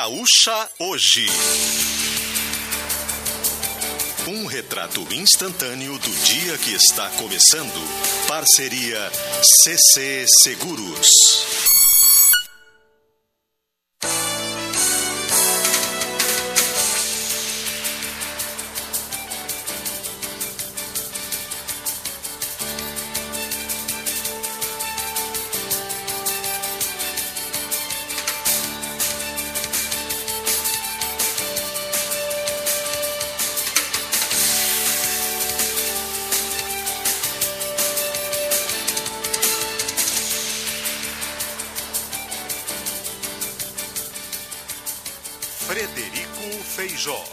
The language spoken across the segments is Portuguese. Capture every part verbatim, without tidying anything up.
Gaúcha Hoje. Um retrato instantâneo do dia que está começando. Parceria C C Seguros. Frederico Feijó.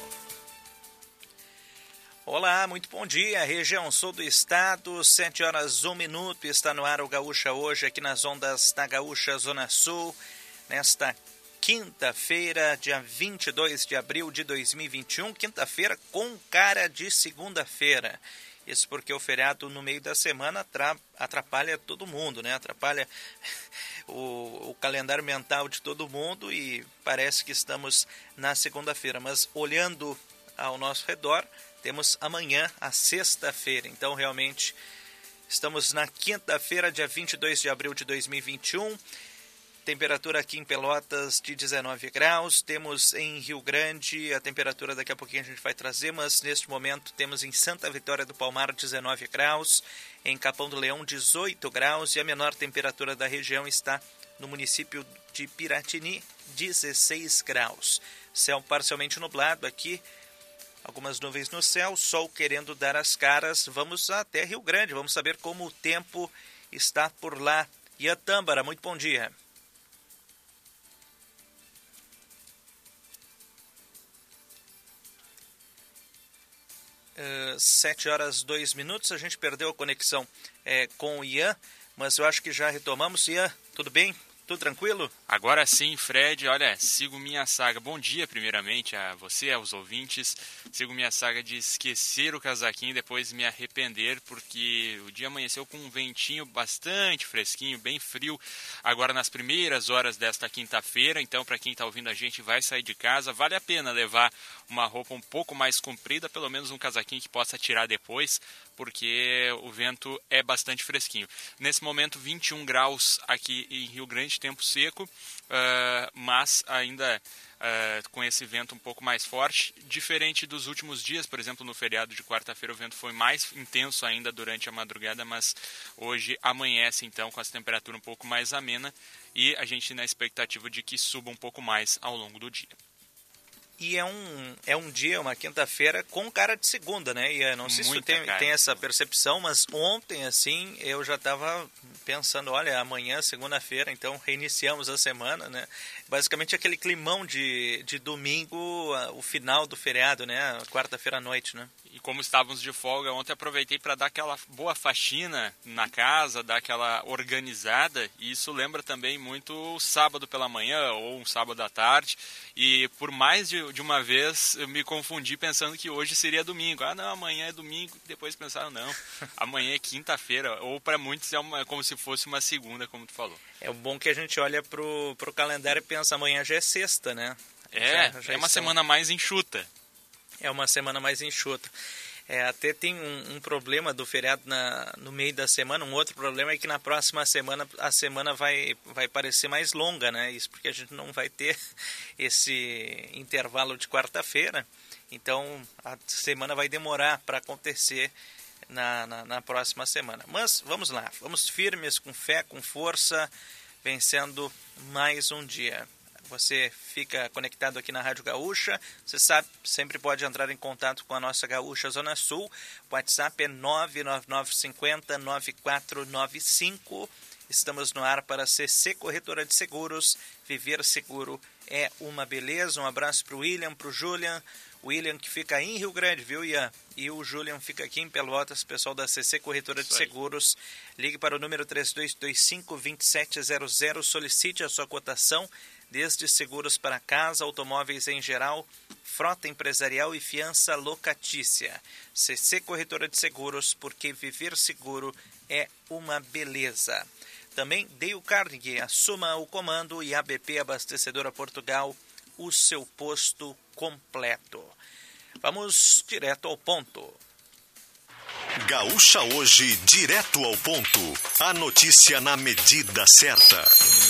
Olá, muito bom dia, região sul do estado, sete horas um minuto, está no ar o Gaúcha Hoje, aqui nas ondas da Gaúcha Zona Sul, nesta quinta-feira, dia vinte e dois de abril de dois mil e vinte e um, quinta-feira com cara de segunda-feira. Isso porque o feriado no meio da semana atrapalha todo mundo, né? Atrapalha o, o calendário mental de todo mundo e parece que estamos na segunda-feira. Mas olhando ao nosso redor, temos amanhã, a sexta-feira. Então, realmente, estamos na quinta-feira, dia vinte e dois de abril de dois mil e vinte e um. Temperatura aqui em Pelotas de dezenove graus, temos em Rio Grande, a temperatura daqui a pouquinho a gente vai trazer, mas neste momento temos em Santa Vitória do Palmar dezenove graus, em Capão do Leão dezoito graus e a menor temperatura da região está no município de Piratini, dezesseis graus. Céu parcialmente nublado aqui, algumas nuvens no céu, sol querendo dar as caras. Vamos até Rio Grande, vamos saber como o tempo está por lá. Ian Tâmbara, muito bom dia. Uh, sete horas dois minutos, a gente perdeu a conexão é, com o Ian, mas eu acho que já retomamos. Ian, tudo bem? Tudo tranquilo? Agora sim, Fred, olha, sigo minha saga. Bom dia, primeiramente, a você, aos ouvintes. Sigo minha saga de esquecer o casaquinho e depois me arrepender, porque o dia amanheceu com um ventinho bastante fresquinho, bem frio, agora nas primeiras horas desta quinta-feira. Então, para quem está ouvindo a gente, vai sair de casa, vale a pena levar uma roupa um pouco mais comprida, pelo menos um casaquinho que possa tirar depois, porque o vento é bastante fresquinho. Nesse momento, vinte e um graus aqui em Rio Grande, tempo seco, uh, mas ainda uh, com esse vento um pouco mais forte, diferente dos últimos dias. Por exemplo, no feriado de quarta-feira o vento foi mais intenso ainda durante a madrugada, mas hoje amanhece então com essa temperatura um pouco mais amena e a gente na expectativa de que suba um pouco mais ao longo do dia. E é um, é um dia, uma quinta-feira com cara de segunda, né? E eu não sei Muita se tu tem, tem essa percepção, mas ontem, assim, eu já estava pensando, olha, amanhã, segunda-feira, então reiniciamos a semana, né? Basicamente aquele climão de, de domingo, o final do feriado, né? Quarta-feira à noite, né? E como estávamos de folga, ontem aproveitei para dar aquela boa faxina na casa, dar aquela organizada, e isso lembra também muito o sábado pela manhã ou um sábado à tarde, e por mais de, de uma vez eu me confundi pensando que hoje seria domingo. Ah, não, amanhã é domingo, depois pensaram, não, amanhã é quinta-feira, ou para muitos é uma, como se fosse uma segunda, como tu falou. É bom que a gente olha pro, pro calendário e pensa, amanhã já é sexta, né? É, já, já é uma estão... semana mais enxuta. É uma semana mais enxuta. É, até tem um, um problema do feriado na, no meio da semana. Um outro problema é que na próxima semana a semana vai, vai parecer mais longa, né? Isso porque a gente não vai ter esse intervalo de quarta-feira. Então a semana vai demorar para acontecer na, na, na próxima semana. Mas vamos lá, vamos firmes, com fé, com força, vencendo mais um dia. Você fica conectado aqui na Rádio Gaúcha. Você sabe, sempre pode entrar em contato com a nossa Gaúcha Zona Sul. O WhatsApp é nove nove nove cinco zero nove quatro nove cinco. Estamos no ar para C C Corretora de Seguros. Viver seguro é uma beleza. Um abraço para o William, para o Julian. O William que fica em Rio Grande, viu, Ian? E o Julian fica aqui em Pelotas, pessoal da C C Corretora de Seguros. Ligue para o número três dois dois cinco, dois sete zero zero. Solicite a sua cotação. Desde seguros para casa, automóveis em geral, frota empresarial e fiança locatícia. C C Corretora de Seguros, porque viver seguro é uma beleza. Também Dale Carnegie, assuma o comando, e A B P Abastecedora Portugal, o seu posto completo. Vamos direto ao ponto. Gaúcha Hoje, direto ao ponto. A notícia na medida certa.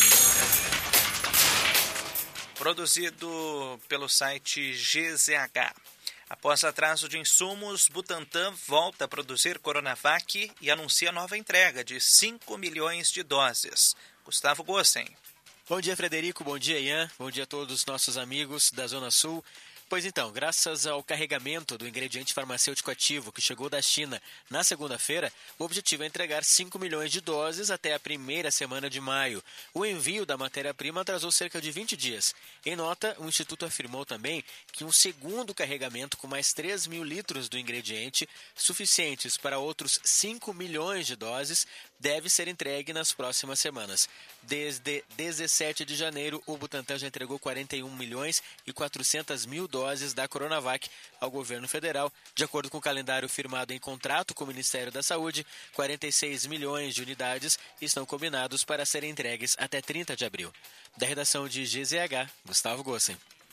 Produzido pelo site G Z H. Após atraso de insumos, Butantan volta a produzir Coronavac e anuncia nova entrega de cinco milhões de doses. Gustavo Gossen. Bom dia, Frederico. Bom dia, Ian. Bom dia a todos os nossos amigos da Zona Sul. Pois então, graças ao carregamento do ingrediente farmacêutico ativo que chegou da China na segunda-feira, o objetivo é entregar cinco milhões de doses até a primeira semana de maio. O envio da matéria-prima atrasou cerca de vinte dias. Em nota, o Instituto afirmou também que um segundo carregamento com mais três mil litros do ingrediente, suficientes para outros cinco milhões de doses, deve ser entregue nas próximas semanas. Desde dezessete de janeiro, o Butantan já entregou quarenta e um milhões e quatrocentas mil doses da Coronavac ao governo federal. De acordo com o calendário firmado em contrato com o Ministério da Saúde, quarenta e seis milhões de unidades estão combinados para serem entregues até trinta de abril. Da redação de G Z H, Gustavo Gossen.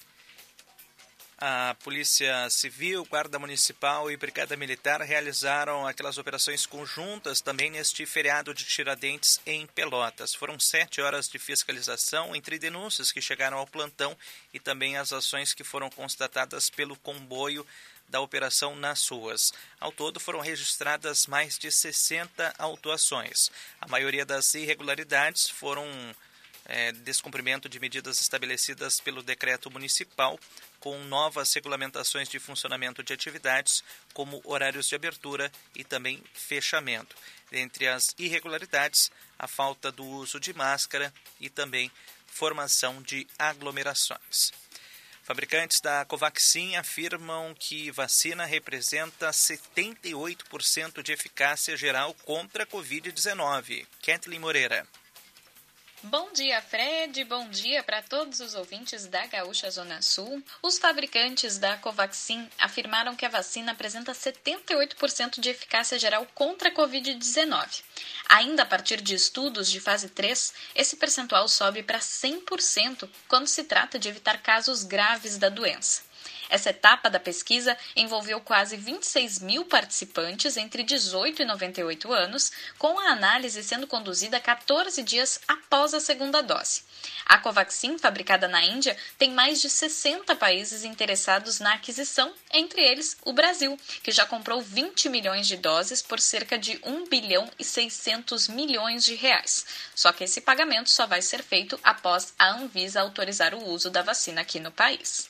A Polícia Civil, Guarda Municipal e Brigada Militar realizaram aquelas operações conjuntas também neste feriado de Tiradentes em Pelotas. Foram sete horas de fiscalização entre denúncias que chegaram ao plantão e também as ações que foram constatadas pelo comboio da operação nas ruas. Ao todo foram registradas mais de sessenta autuações. A maioria das irregularidades foram é, descumprimento de medidas estabelecidas pelo decreto municipal, com novas regulamentações de funcionamento de atividades, como horários de abertura e também fechamento. Entre as irregularidades, a falta do uso de máscara e também formação de aglomerações. Fabricantes da Covaxin afirmam que vacina representa setenta e oito por cento de eficácia geral contra a covid dezenove. Kathleen Moreira. Bom dia, Fred. Bom dia para todos os ouvintes da Gaúcha Zona Sul. Os fabricantes da Covaxin afirmaram que a vacina apresenta setenta e oito por cento de eficácia geral contra a covid dezenove. Ainda a partir de estudos de fase três, esse percentual sobe para cem por cento quando se trata de evitar casos graves da doença. Essa etapa da pesquisa envolveu quase vinte e seis mil participantes entre dezoito e noventa e oito anos, com a análise sendo conduzida quatorze dias após a segunda dose. A Covaxin, fabricada na Índia, tem mais de sessenta países interessados na aquisição, entre eles o Brasil, que já comprou vinte milhões de doses por cerca de um bilhão e seiscentos milhões de reais. Só que esse pagamento só vai ser feito após a Anvisa autorizar o uso da vacina aqui no país.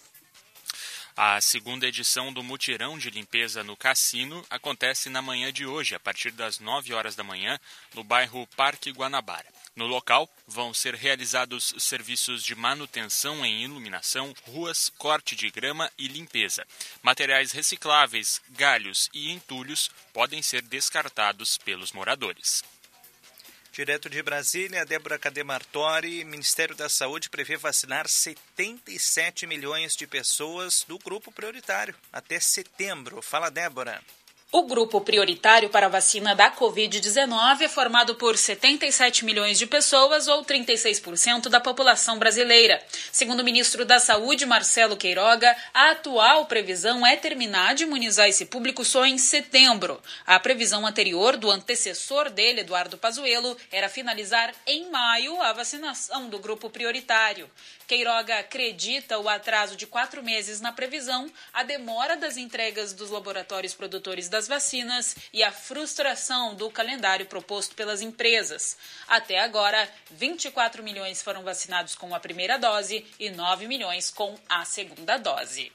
A segunda edição do Mutirão de Limpeza no Cassino acontece na manhã de hoje, a partir das nove horas da manhã, no bairro Parque Guanabara. No local, vão ser realizados serviços de manutenção em iluminação, ruas, corte de grama e limpeza. Materiais recicláveis, galhos e entulhos podem ser descartados pelos moradores. Direto de Brasília, Débora Cademartori. Ministério da Saúde prevê vacinar setenta e sete milhões de pessoas do grupo prioritário até setembro. Fala, Débora. O grupo prioritário para a vacina da covid dezenove é formado por setenta e sete milhões de pessoas, ou trinta e seis por cento da população brasileira. Segundo o ministro da Saúde, Marcelo Queiroga, a atual previsão é terminar de imunizar esse público só em setembro. A previsão anterior do antecessor dele, Eduardo Pazuello, era finalizar em maio a vacinação do grupo prioritário. Queiroga acredita o atraso de quatro meses na previsão, a demora das entregas dos laboratórios produtores das vacinas e a frustração do calendário proposto pelas empresas. Até agora, vinte e quatro milhões foram vacinados com a primeira dose e nove milhões com a segunda dose.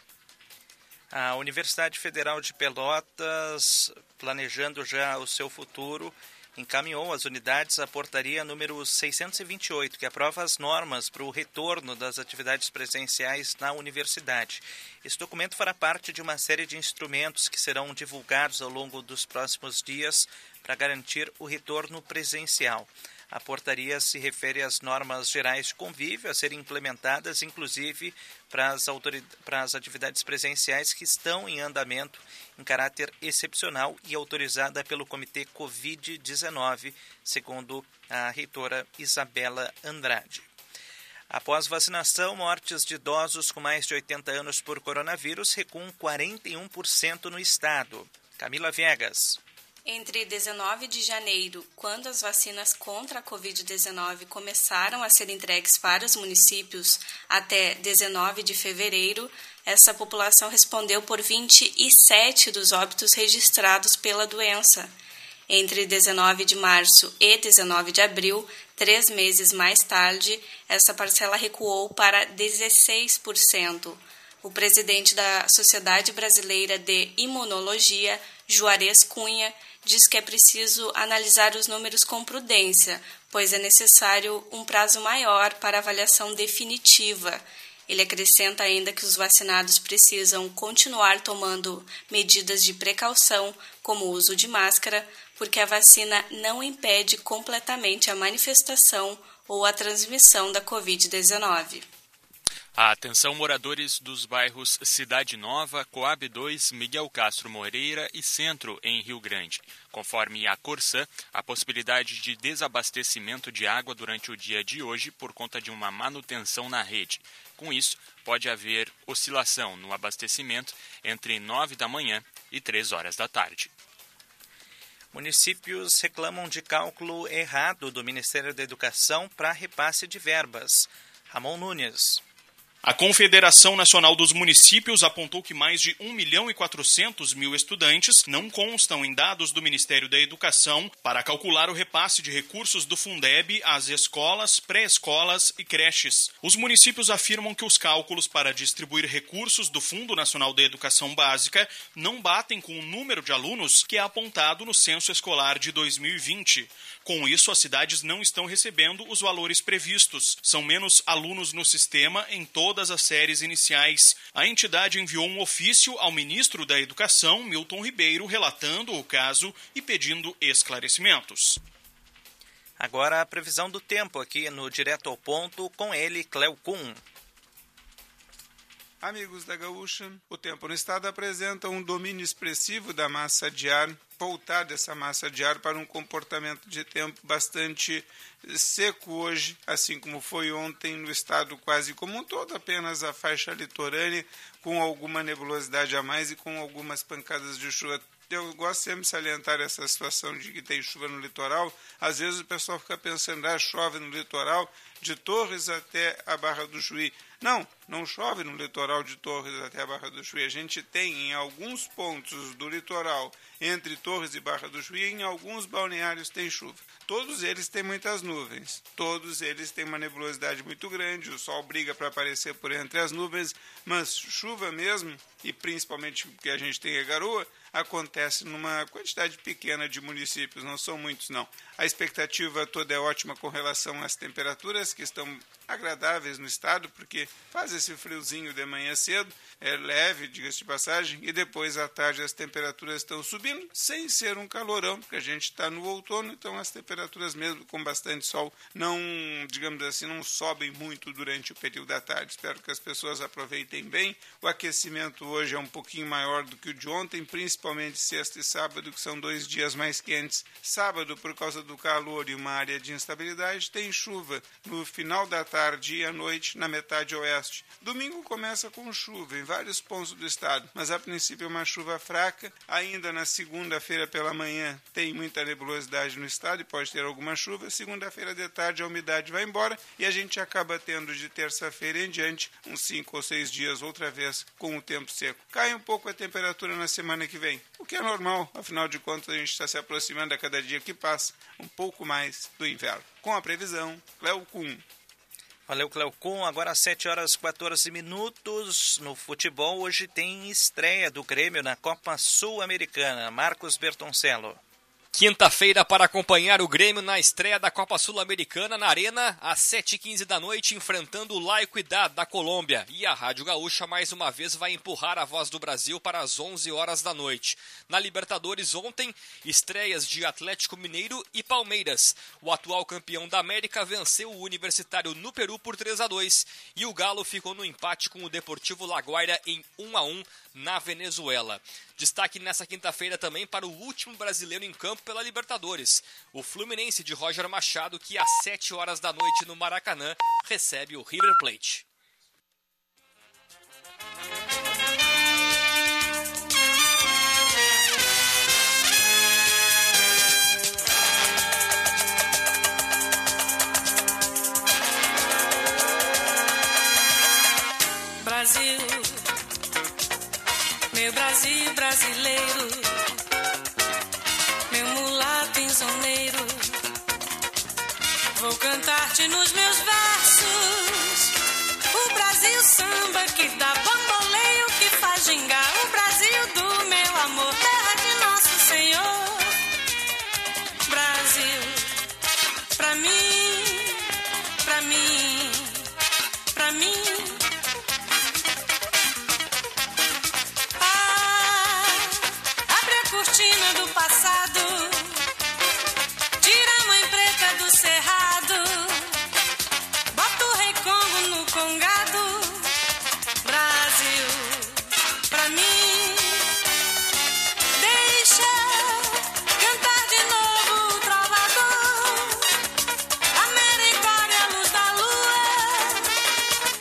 A Universidade Federal de Pelotas, planejando já o seu futuro, encaminhou às unidades a portaria número seiscentos e vinte e oito, que aprova as normas para o retorno das atividades presenciais na universidade. Esse documento fará parte de uma série de instrumentos que serão divulgados ao longo dos próximos dias para garantir o retorno presencial. A portaria se refere às normas gerais de convívio a serem implementadas, inclusive para as, autorid- para as atividades presenciais que estão em andamento em caráter excepcional e autorizada pelo Comitê covid dezenove, segundo a reitora Isabela Andrade. Após vacinação, mortes de idosos com mais de oitenta anos por coronavírus recuam quarenta e um por cento no estado. Camila Viegas. Entre dezenove de janeiro, quando as vacinas contra a covid dezenove começaram a ser entregues para os municípios, até dezenove de fevereiro, essa população respondeu por vinte e sete dos óbitos registrados pela doença. Entre dezenove de março e dezenove de abril, três meses mais tarde, essa parcela recuou para dezesseis por cento. O presidente da Sociedade Brasileira de Imunologia, Juarez Cunha, diz que é preciso analisar os números com prudência, pois é necessário um prazo maior para avaliação definitiva. Ele acrescenta ainda que os vacinados precisam continuar tomando medidas de precaução, como o uso de máscara, porque a vacina não impede completamente a manifestação ou a transmissão da covid dezenove. Atenção, moradores dos bairros Cidade Nova, Coab dois, Miguel Castro Moreira e Centro, em Rio Grande. Conforme a Corsã, a possibilidade de desabastecimento de água durante o dia de hoje por conta de uma manutenção na rede. Com isso, pode haver oscilação no abastecimento entre nove da manhã e três horas da tarde. Municípios reclamam de cálculo errado do Ministério da Educação para repasse de verbas. Ramon Nunes. A Confederação Nacional dos Municípios apontou que mais de um milhão e quatrocentos mil estudantes não constam em dados do Ministério da Educação para calcular o repasse de recursos do Fundeb às escolas, pré-escolas e creches. Os municípios afirmam que os cálculos para distribuir recursos do Fundo Nacional da Educação Básica não batem com o número de alunos que é apontado no censo escolar de dois mil e vinte. Com isso, as cidades não estão recebendo os valores previstos. São menos alunos no sistema em todas as séries iniciais. A entidade enviou um ofício ao ministro da Educação, Milton Ribeiro, relatando o caso e pedindo esclarecimentos. Agora a previsão do tempo aqui no Direto ao Ponto com ele, Cleo Kuhn. Amigos da Gaúcha, o tempo no estado apresenta um domínio expressivo da massa de ar, voltada essa massa de ar para um comportamento de tempo bastante seco hoje, assim como foi ontem no estado quase como um todo, apenas a faixa litorânea com alguma nebulosidade a mais e com algumas pancadas de chuva. Eu gosto sempre de salientar essa situação de que tem chuva no litoral. Às vezes o pessoal fica pensando, ah, chove no litoral de Torres até a Barra do Chuí. Não, não chove no litoral de Torres até a Barra do Chuí. A gente tem em alguns pontos do litoral, entre Torres e Barra do Chuí, em alguns balneários tem chuva. Todos eles têm muitas nuvens, todos eles têm uma nebulosidade muito grande, o sol briga para aparecer por entre as nuvens, mas chuva mesmo, e principalmente porque a gente tem a garoa, acontece numa quantidade pequena de municípios, não são muitos não. A expectativa toda é ótima com relação às temperaturas, que estão agradáveis no estado, porque faz esse friozinho de manhã cedo, é leve, diga-se de passagem, e depois à tarde as temperaturas estão subindo, sem ser um calorão, porque a gente está no outono, então as temperaturas mesmo com bastante sol não, digamos assim, não sobem muito durante o período da tarde. Espero que as pessoas aproveitem bem. O aquecimento hoje é um pouquinho maior do que o de ontem, principalmente sexta e sábado, que são dois dias mais quentes. Sábado, por causa do calor e uma área de instabilidade, tem chuva no final da tarde e à noite na metade oeste. Domingo começa com chuva em vários pontos do estado, mas a princípio é uma chuva fraca. Ainda na segunda-feira pela manhã tem muita nebulosidade no estado e pode ter alguma chuva. Segunda-feira de tarde a umidade vai embora e a gente acaba tendo de terça-feira em diante uns cinco ou seis dias outra vez com o tempo seco. Cai um pouco a temperatura na semana que vem, o que é normal, afinal de contas a gente está se aproximando a cada dia que passa um pouco mais do inverno. Com a previsão, Cleo Kuhn. Valeu, Cleo Kuhn. Agora às sete horas e quatorze minutos no futebol. Hoje tem estreia do Grêmio na Copa Sul-Americana. Marcos Bertoncello. Quinta-feira para acompanhar o Grêmio na estreia da Copa Sul-Americana na Arena, às sete e quinze da noite, enfrentando o La Equidad da Colômbia. E a Rádio Gaúcha mais uma vez vai empurrar a voz do Brasil para as onze horas da noite. Na Libertadores ontem, estreias de Atlético Mineiro e Palmeiras. O atual campeão da América venceu o Universitário no Peru por três a dois e o Galo ficou no empate com o Deportivo Laguaira em um a um na Venezuela. Destaque nessa quinta-feira também para o último brasileiro em campo pela Libertadores. O Fluminense de Roger Machado, que às sete horas da noite no Maracanã recebe o River Plate. Brasil, meu Brasil brasileiro, meu mulato insoneiro, vou cantar-te nos meus versos. O Brasil samba que dá bamboleio, que faz gingar. O Brasil do meu amor, terra de nosso Senhor. Brasil, pra mim, pra mim, pra mim. Cortina do passado, tira a mãe preta do cerrado, bota o rei Congo no congado. Brasil, pra mim, deixa cantar de novo o trovador, Americória, a luz da lua.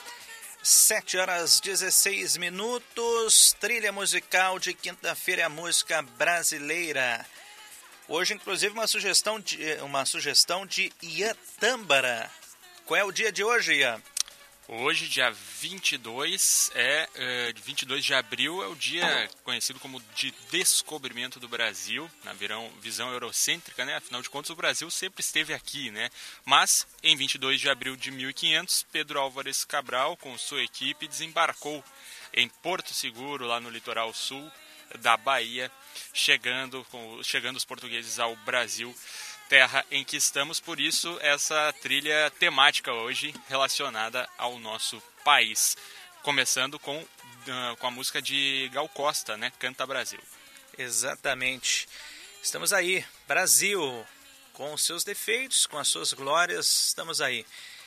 sete horas dezesseis minutos, trilha musical de quinta-feira, a música brasileira. Hoje, inclusive, uma sugestão de, uma sugestão de Ian Tâmbara. Qual é o dia de hoje, Ian? Hoje, dia vinte e dois, é, é, vinte e dois de abril, é o dia conhecido como de descobrimento do Brasil, na virão, visão eurocêntrica, né? Afinal de contas, o Brasil sempre esteve aqui, né? Mas, em vinte e dois de abril de mil e quinhentos, Pedro Álvares Cabral, com sua equipe, desembarcou em Porto Seguro, lá no litoral sul da Bahia, chegando, com, chegando os portugueses ao Brasil, terra em que estamos. Por isso, essa trilha temática hoje relacionada ao nosso país. Começando com, uh, com a música de Gal Costa, né? Canta Brasil. Exatamente. Estamos aí, Brasil, com os seus defeitos, com as suas glórias, estamos aí.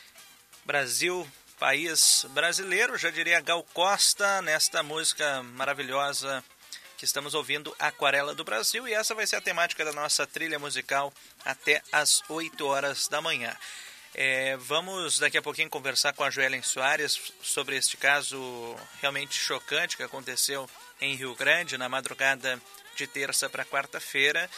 Brasil, país brasileiro, já diria Gal Costa, nesta música maravilhosa que estamos ouvindo, Aquarela do Brasil, e essa vai ser a temática da nossa trilha musical até às oito horas da manhã. É, vamos daqui a pouquinho conversar com a Joellen Soares sobre este caso realmente chocante que aconteceu em Rio Grande na madrugada de terça para quarta-feira,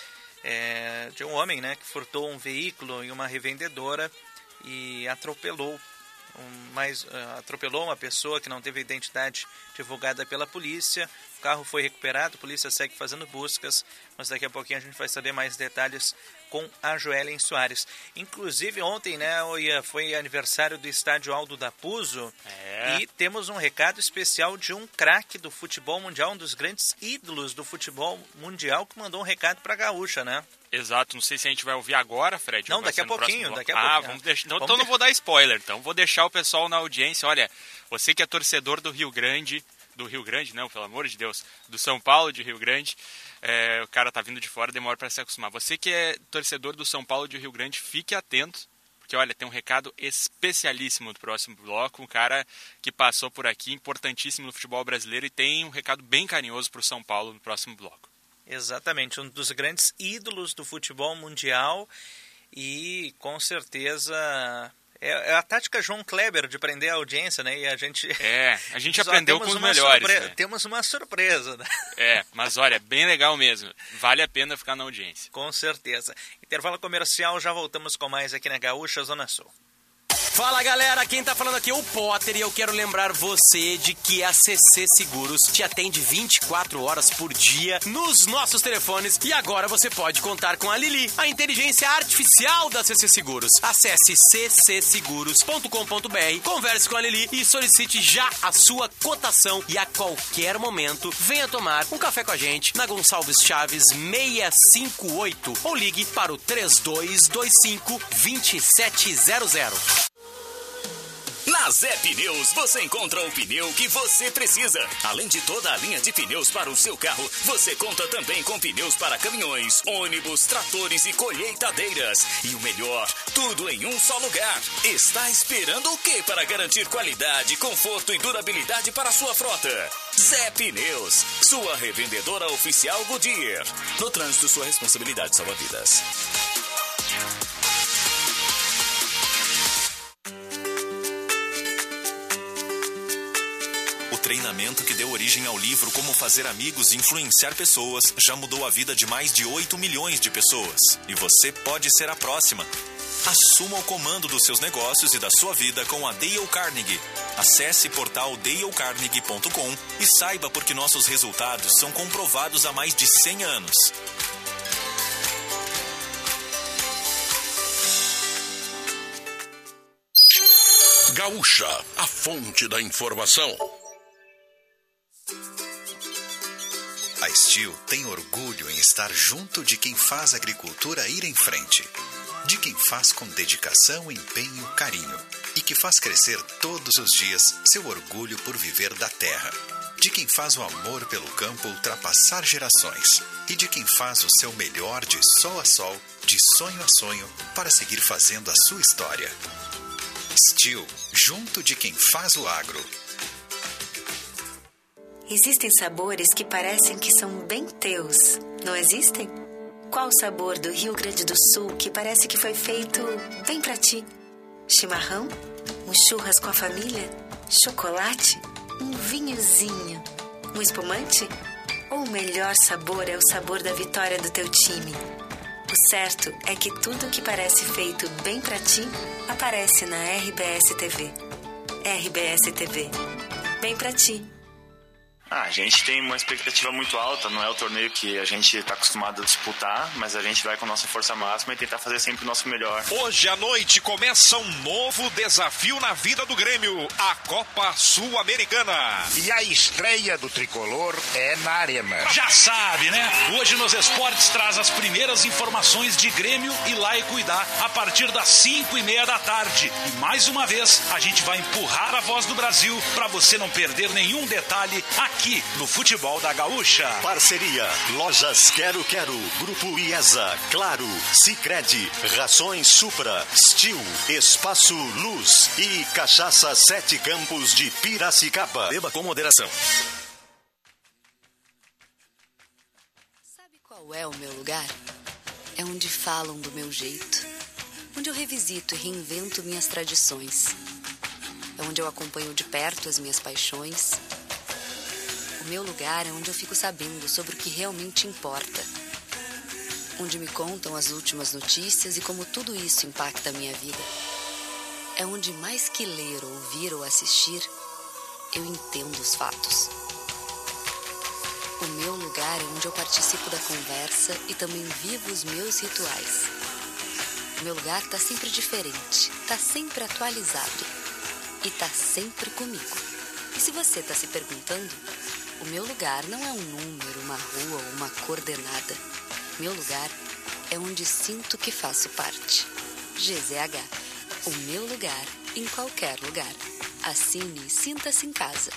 é, de um homem, né, que furtou um veículo em uma revendedora e atropelou Um, mais, uh, atropelou uma pessoa que não teve identidade divulgada pela polícia. O carro foi recuperado, a polícia segue fazendo buscas, mas daqui a pouquinho a gente vai saber mais detalhes com a Joellen Soares. Inclusive ontem, né, foi aniversário do estádio Aldo da Puzo, é. E temos um recado especial de um craque do futebol mundial, um dos grandes ídolos do futebol mundial, que mandou um recado para a Gaúcha, né? Exato, não sei se a gente vai ouvir agora, Fred. Não, daqui a pouquinho, daqui a ah, pouquinho. Vamos deixar, então, vamos então de... não vou dar spoiler, então vou deixar o pessoal na audiência. Olha, você que é torcedor do Rio Grande, do Rio Grande, não, pelo amor de Deus, do São Paulo de Rio Grande, é, o cara tá vindo de fora, demora para se acostumar. Você que é torcedor do São Paulo de Rio Grande, fique atento, porque olha, tem um recado especialíssimo do próximo bloco, um cara que passou por aqui, importantíssimo no futebol brasileiro, e tem um recado bem carinhoso pro São Paulo no próximo bloco. Exatamente, um dos grandes ídolos do futebol mundial e com certeza é a tática João Kleber de prender a audiência, né? E a gente É, a gente aprendeu com os melhores. Surpre... Né? Temos uma surpresa, né? É, mas olha, bem legal mesmo. Vale a pena ficar na audiência. Com certeza. Intervalo comercial, já voltamos com mais aqui na Gaúcha Zona Sul. Fala galera, quem tá falando aqui é o Potter e eu quero lembrar você de que a C C Seguros te atende vinte e quatro horas por dia nos nossos telefones e agora você pode contar com a Lili, a inteligência artificial da C C Seguros. Acesse c c seguros ponto com ponto b r, converse com a Lili e solicite já a sua cotação e a qualquer momento venha tomar um café com a gente na Gonçalves Chaves seiscentos e cinquenta e oito ou ligue para o três dois dois cinco, dois sete zero zero. Na Zé Pneus você encontra o pneu que você precisa. Além de toda a linha de pneus para o seu carro, você conta também com pneus para caminhões, ônibus, tratores e colheitadeiras. E o melhor, tudo em um só lugar. Está esperando o quê para garantir qualidade, conforto e durabilidade para a sua frota? Zé Pneus, sua revendedora oficial Goodyear. No trânsito, sua responsabilidade salva vidas. O treinamento que deu origem ao livro Como Fazer Amigos e Influenciar Pessoas já mudou a vida de mais de oito milhões de pessoas. E você pode ser a próxima. Assuma o comando dos seus negócios e da sua vida com a Dale Carnegie. Acesse portal dale carnegie ponto com e saiba por que nossos resultados são comprovados há mais de cem anos. Gaúcha, a fonte da informação. A Steel tem orgulho em estar junto de quem faz a agricultura ir em frente. De quem faz com dedicação, empenho, carinho. E que faz crescer todos os dias seu orgulho por viver da terra. De quem faz o amor pelo campo ultrapassar gerações. E de quem faz o seu melhor de sol a sol, de sonho a sonho, para seguir fazendo a sua história. Steel, junto de quem faz o agro. Existem sabores que parecem que são bem teus, não existem? Qual o sabor do Rio Grande do Sul que parece que foi feito bem pra ti? Chimarrão? Um churras com a família? Chocolate? Um vinhozinho? Um espumante? Ou o melhor sabor é o sabor da vitória do teu time? O certo é que tudo que parece feito bem pra ti aparece na R B S T V. R B S T V. Bem pra ti. Ah, a gente tem uma expectativa muito alta, não é o torneio que a gente está acostumado a disputar, mas a gente vai com a nossa força máxima e tentar fazer sempre o nosso melhor. Hoje à noite começa um novo desafio na vida do Grêmio, a Copa Sul-Americana. E a estreia do Tricolor é na Arena. Já sabe, né? Hoje nos Esportes traz as primeiras informações de Grêmio e Laicuidá a partir das cinco e meia da tarde. E mais uma vez a gente vai empurrar a voz do Brasil para você não perder nenhum detalhe aqui. Aqui no Futebol da Gaúcha. Parceria, Lojas Quero Quero, Grupo IESA, Claro, Sicredi, Rações Supra, Steel, Espaço Luz e Cachaça Sete Campos de Piracicaba. Beba com moderação. Sabe qual é o meu lugar? É onde falam do meu jeito. Onde eu revisito e reinvento minhas tradições. É onde eu acompanho de perto as minhas paixões. O meu lugar é onde eu fico sabendo sobre o que realmente importa. Onde me contam as últimas notícias e como tudo isso impacta a minha vida. É onde mais que ler, ouvir ou assistir, eu entendo os fatos. O meu lugar é onde eu participo da conversa e também vivo os meus rituais. O meu lugar está sempre diferente, está sempre atualizado e está sempre comigo. E se você está se perguntando, o meu lugar não é um número, uma rua ou uma coordenada. Meu lugar é onde sinto que faço parte. G Z H. O meu lugar em qualquer lugar. Assine e sinta-se em casa.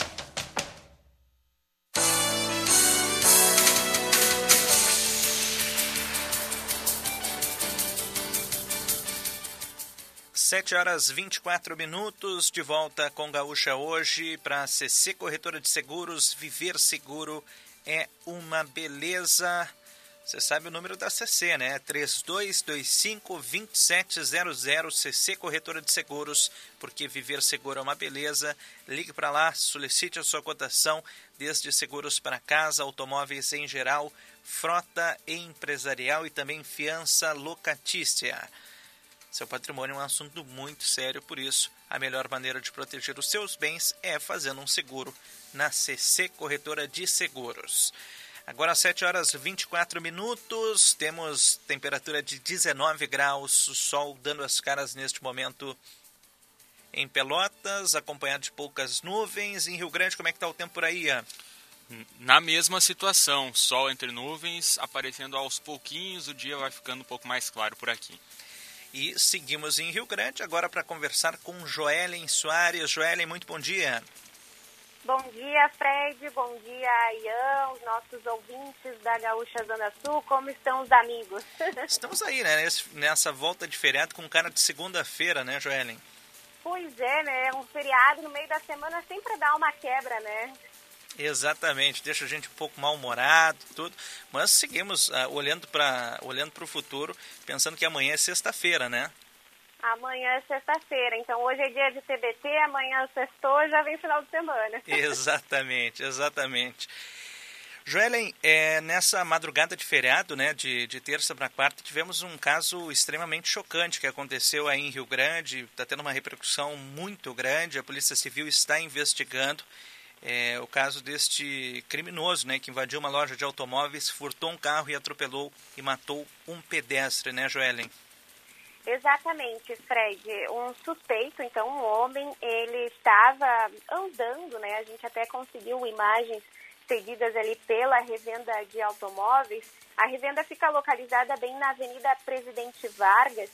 sete horas e vinte e quatro minutos, de volta com Gaúcha hoje para a C C Corretora de Seguros. Viver seguro é uma beleza. Você sabe o número da C C, né? três dois dois cinco, dois sete zero zero, C C Corretora de Seguros, porque viver seguro é uma beleza. Ligue para lá, solicite a sua cotação, desde seguros para casa, automóveis em geral, frota empresarial e também fiança locatícia. Seu patrimônio é um assunto muito sério, por isso a melhor maneira de proteger os seus bens é fazendo um seguro na C C Corretora de Seguros. Agora às sete horas e vinte e quatro minutos, temos temperatura de dezenove graus, o sol dando as caras neste momento em Pelotas, acompanhado de poucas nuvens. Em Rio Grande, como é que está o tempo por aí, Ian? Na mesma situação, sol entre nuvens, aparecendo aos pouquinhos, o dia vai ficando um pouco mais claro por aqui. E seguimos em Rio Grande agora para conversar com Joellen Soares. Joellen, muito bom dia. Bom dia, Fred. Bom dia, Ian, os nossos ouvintes da Gaúcha Zona Sul. Como estão os amigos? Estamos aí, né? Nessa volta de feriado com cara de segunda-feira, né, Joellen? Pois é, né? Um feriado no meio da semana sempre dá uma quebra, né? Exatamente, deixa a gente um pouco mal-humorado, tudo. Mas seguimos uh, olhando para olhando para o futuro, pensando que amanhã é sexta-feira, né? Amanhã é sexta-feira, então hoje é dia de T B T, amanhã sextou, já vem final de semana. Exatamente, exatamente. Joellen, é, nessa madrugada de feriado, né, de, de terça para quarta, tivemos um caso extremamente chocante que aconteceu aí em Rio Grande, está tendo uma repercussão muito grande, a Polícia Civil está investigando é, o caso deste criminoso, né, que invadiu uma loja de automóveis, furtou um carro e atropelou e matou um pedestre, né, Joellen? Exatamente, Fred. Um suspeito, então um homem, ele estava andando, né? A gente até conseguiu imagens cedidas ali pela revenda de automóveis. A revenda fica localizada bem na Avenida Presidente Vargas.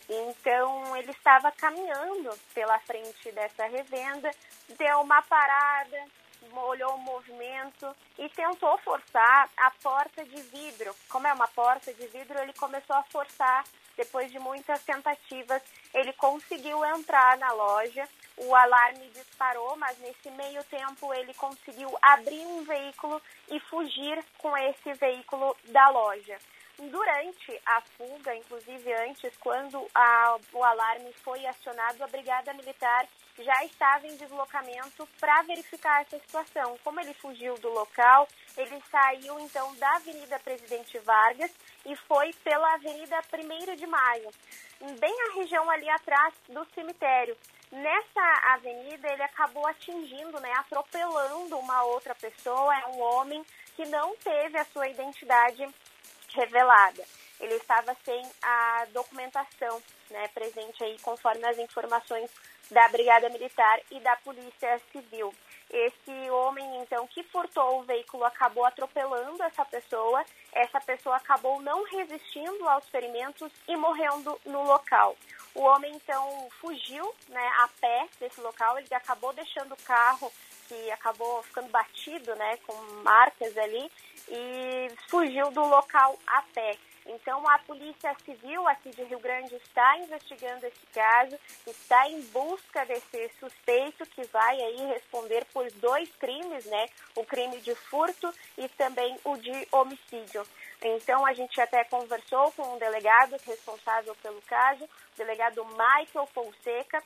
Então ele estava caminhando pela frente dessa revenda, deu uma parada, olhou o movimento e tentou forçar a porta de vidro. Como é uma porta de vidro, ele começou a forçar. Depois de muitas tentativas, ele conseguiu entrar na loja, o alarme disparou, mas nesse meio tempo ele conseguiu abrir um veículo e fugir com esse veículo da loja. Durante a fuga, inclusive antes, quando a, o alarme foi acionado, a Brigada Militar já estava em deslocamento para verificar essa situação. Como ele fugiu do local, ele saiu então da Avenida Presidente Vargas e foi pela Avenida primeiro de maio, bem a região ali atrás do cemitério. Nessa avenida ele acabou atingindo, né, atropelando uma outra pessoa, é um homem que não teve a sua identidade revelada. Ele estava sem a documentação, né, presente aí conforme as informações da Brigada Militar e da Polícia Civil. Esse homem, então, que furtou o veículo, acabou atropelando essa pessoa. Essa pessoa acabou não resistindo aos ferimentos e morrendo no local. O homem, então, fugiu, né, a pé desse local. Ele acabou deixando o carro, que acabou ficando batido, né, com marcas ali, e fugiu do local a pé. Então, a Polícia Civil aqui de Rio Grande está investigando esse caso, está em busca desse suspeito que vai aí responder por dois crimes, né? O crime de furto e também o de homicídio. Então, a gente até conversou com um delegado responsável pelo caso, o delegado Michael Fonseca,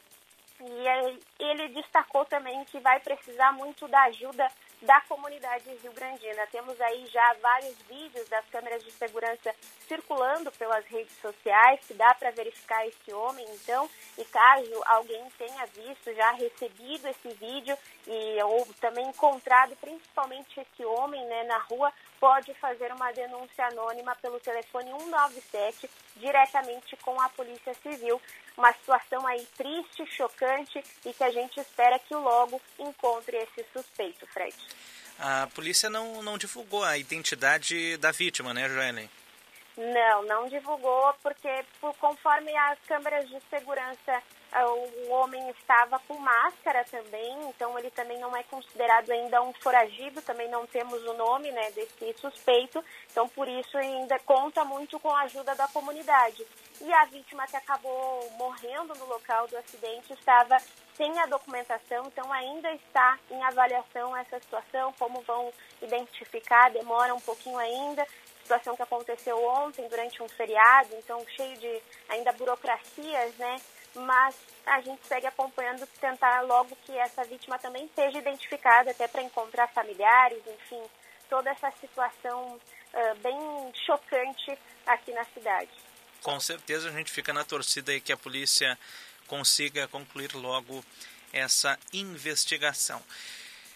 e ele destacou também que vai precisar muito da ajuda da comunidade rio-grandina. Temos aí já vários vídeos das câmeras de segurança circulando pelas redes sociais, que dá para verificar esse homem, então, e caso alguém tenha visto, já recebido esse vídeo e ou também encontrado principalmente esse homem, né, na rua, pode fazer uma denúncia anônima pelo telefone um nove sete, diretamente com a Polícia Civil. Uma situação aí triste, chocante e que a gente espera que logo encontre esse suspeito, Fred. A polícia não, não divulgou a identidade da vítima, né, Joellen? Não, não divulgou porque por, conforme as câmeras de segurança, o homem estava com máscara também, então ele também não é considerado ainda um foragido, também não temos o nome, né, desse suspeito, então por isso ainda conta muito com a ajuda da comunidade. E a vítima que acabou morrendo no local do acidente estava sem a documentação, então ainda está em avaliação essa situação, como vão identificar, demora um pouquinho ainda. Situação que aconteceu ontem durante um feriado, então cheio de ainda burocracias, né? Mas a gente segue acompanhando, tentar logo que essa vítima também seja identificada, até para encontrar familiares, enfim, toda essa situação uh, bem chocante aqui na cidade. Com certeza a gente fica na torcida aí que a polícia consiga concluir logo essa investigação.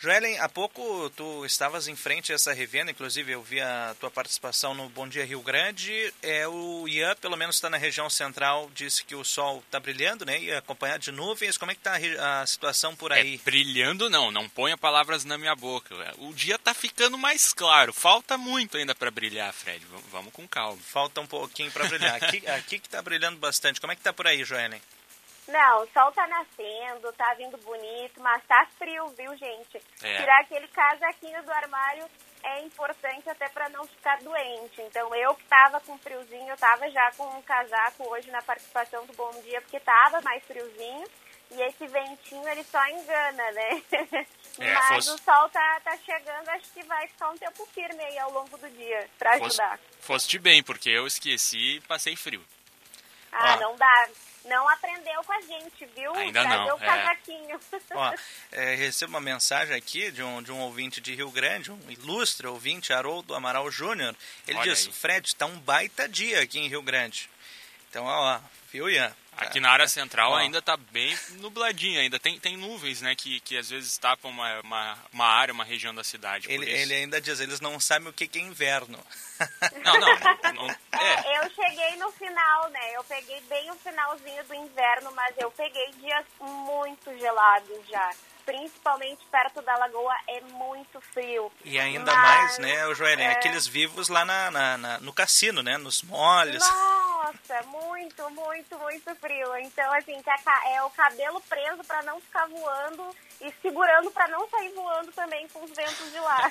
Joellen, há pouco tu estavas em frente a essa revenda, inclusive eu vi a tua participação no Bom Dia Rio Grande. É, o Ian, pelo menos está na região central, disse que o sol está brilhando, né? E acompanhado de nuvens. Como é que está a, a situação por aí? É, brilhando não, não ponha palavras na minha boca. O dia está ficando mais claro. Falta muito ainda para brilhar, Fred. V- vamos com calma. Falta um pouquinho para brilhar. Aqui, aqui que está brilhando bastante. Como é que está por aí, Joellen? Não, o sol tá nascendo, tá vindo bonito, mas tá frio, viu, gente? É. Tirar aquele casaquinho do armário é importante até para não ficar doente. Então, eu que tava com friozinho, eu tava já com um casaco hoje na participação do Bom Dia, porque tava mais friozinho. E esse ventinho, ele só engana, né? É, mas fosse... o sol tá, tá chegando, acho que vai ficar um tempo firme aí ao longo do dia, para ajudar. Fosse... Foste bem, porque eu esqueci e passei frio. Ah, Ah. não dá. Não aprendeu com a gente, viu? Ainda Trazer não, o é. casaquinho. Ó, é, recebo uma mensagem aqui de um, de um ouvinte de Rio Grande, um ilustre ouvinte, Haroldo Amaral Júnior. Ele Olha diz, aí. Fred, está um baita dia aqui em Rio Grande. Então, ó, viu, Ian? Aqui na área central Ó. ainda tá bem nubladinho, ainda tem, tem nuvens, né, que, que às vezes tapam uma, uma, uma área, uma região da cidade. Ele, por isso. ele ainda diz, eles não sabem o que que é inverno. Não, não, não, não É, eu cheguei no final, né? Eu peguei bem o finalzinho do inverno, mas eu peguei dias muito gelados já. Principalmente perto da lagoa é muito frio. E ainda Mas, mais, né, o Joellen, é, aqueles vivos lá na, na- na- no cassino, né, nos molhos. Nossa, muito, muito, muito frio. Então, assim, que a ca- é o cabelo preso para não ficar voando e segurando para não sair voando também com os ventos de lá.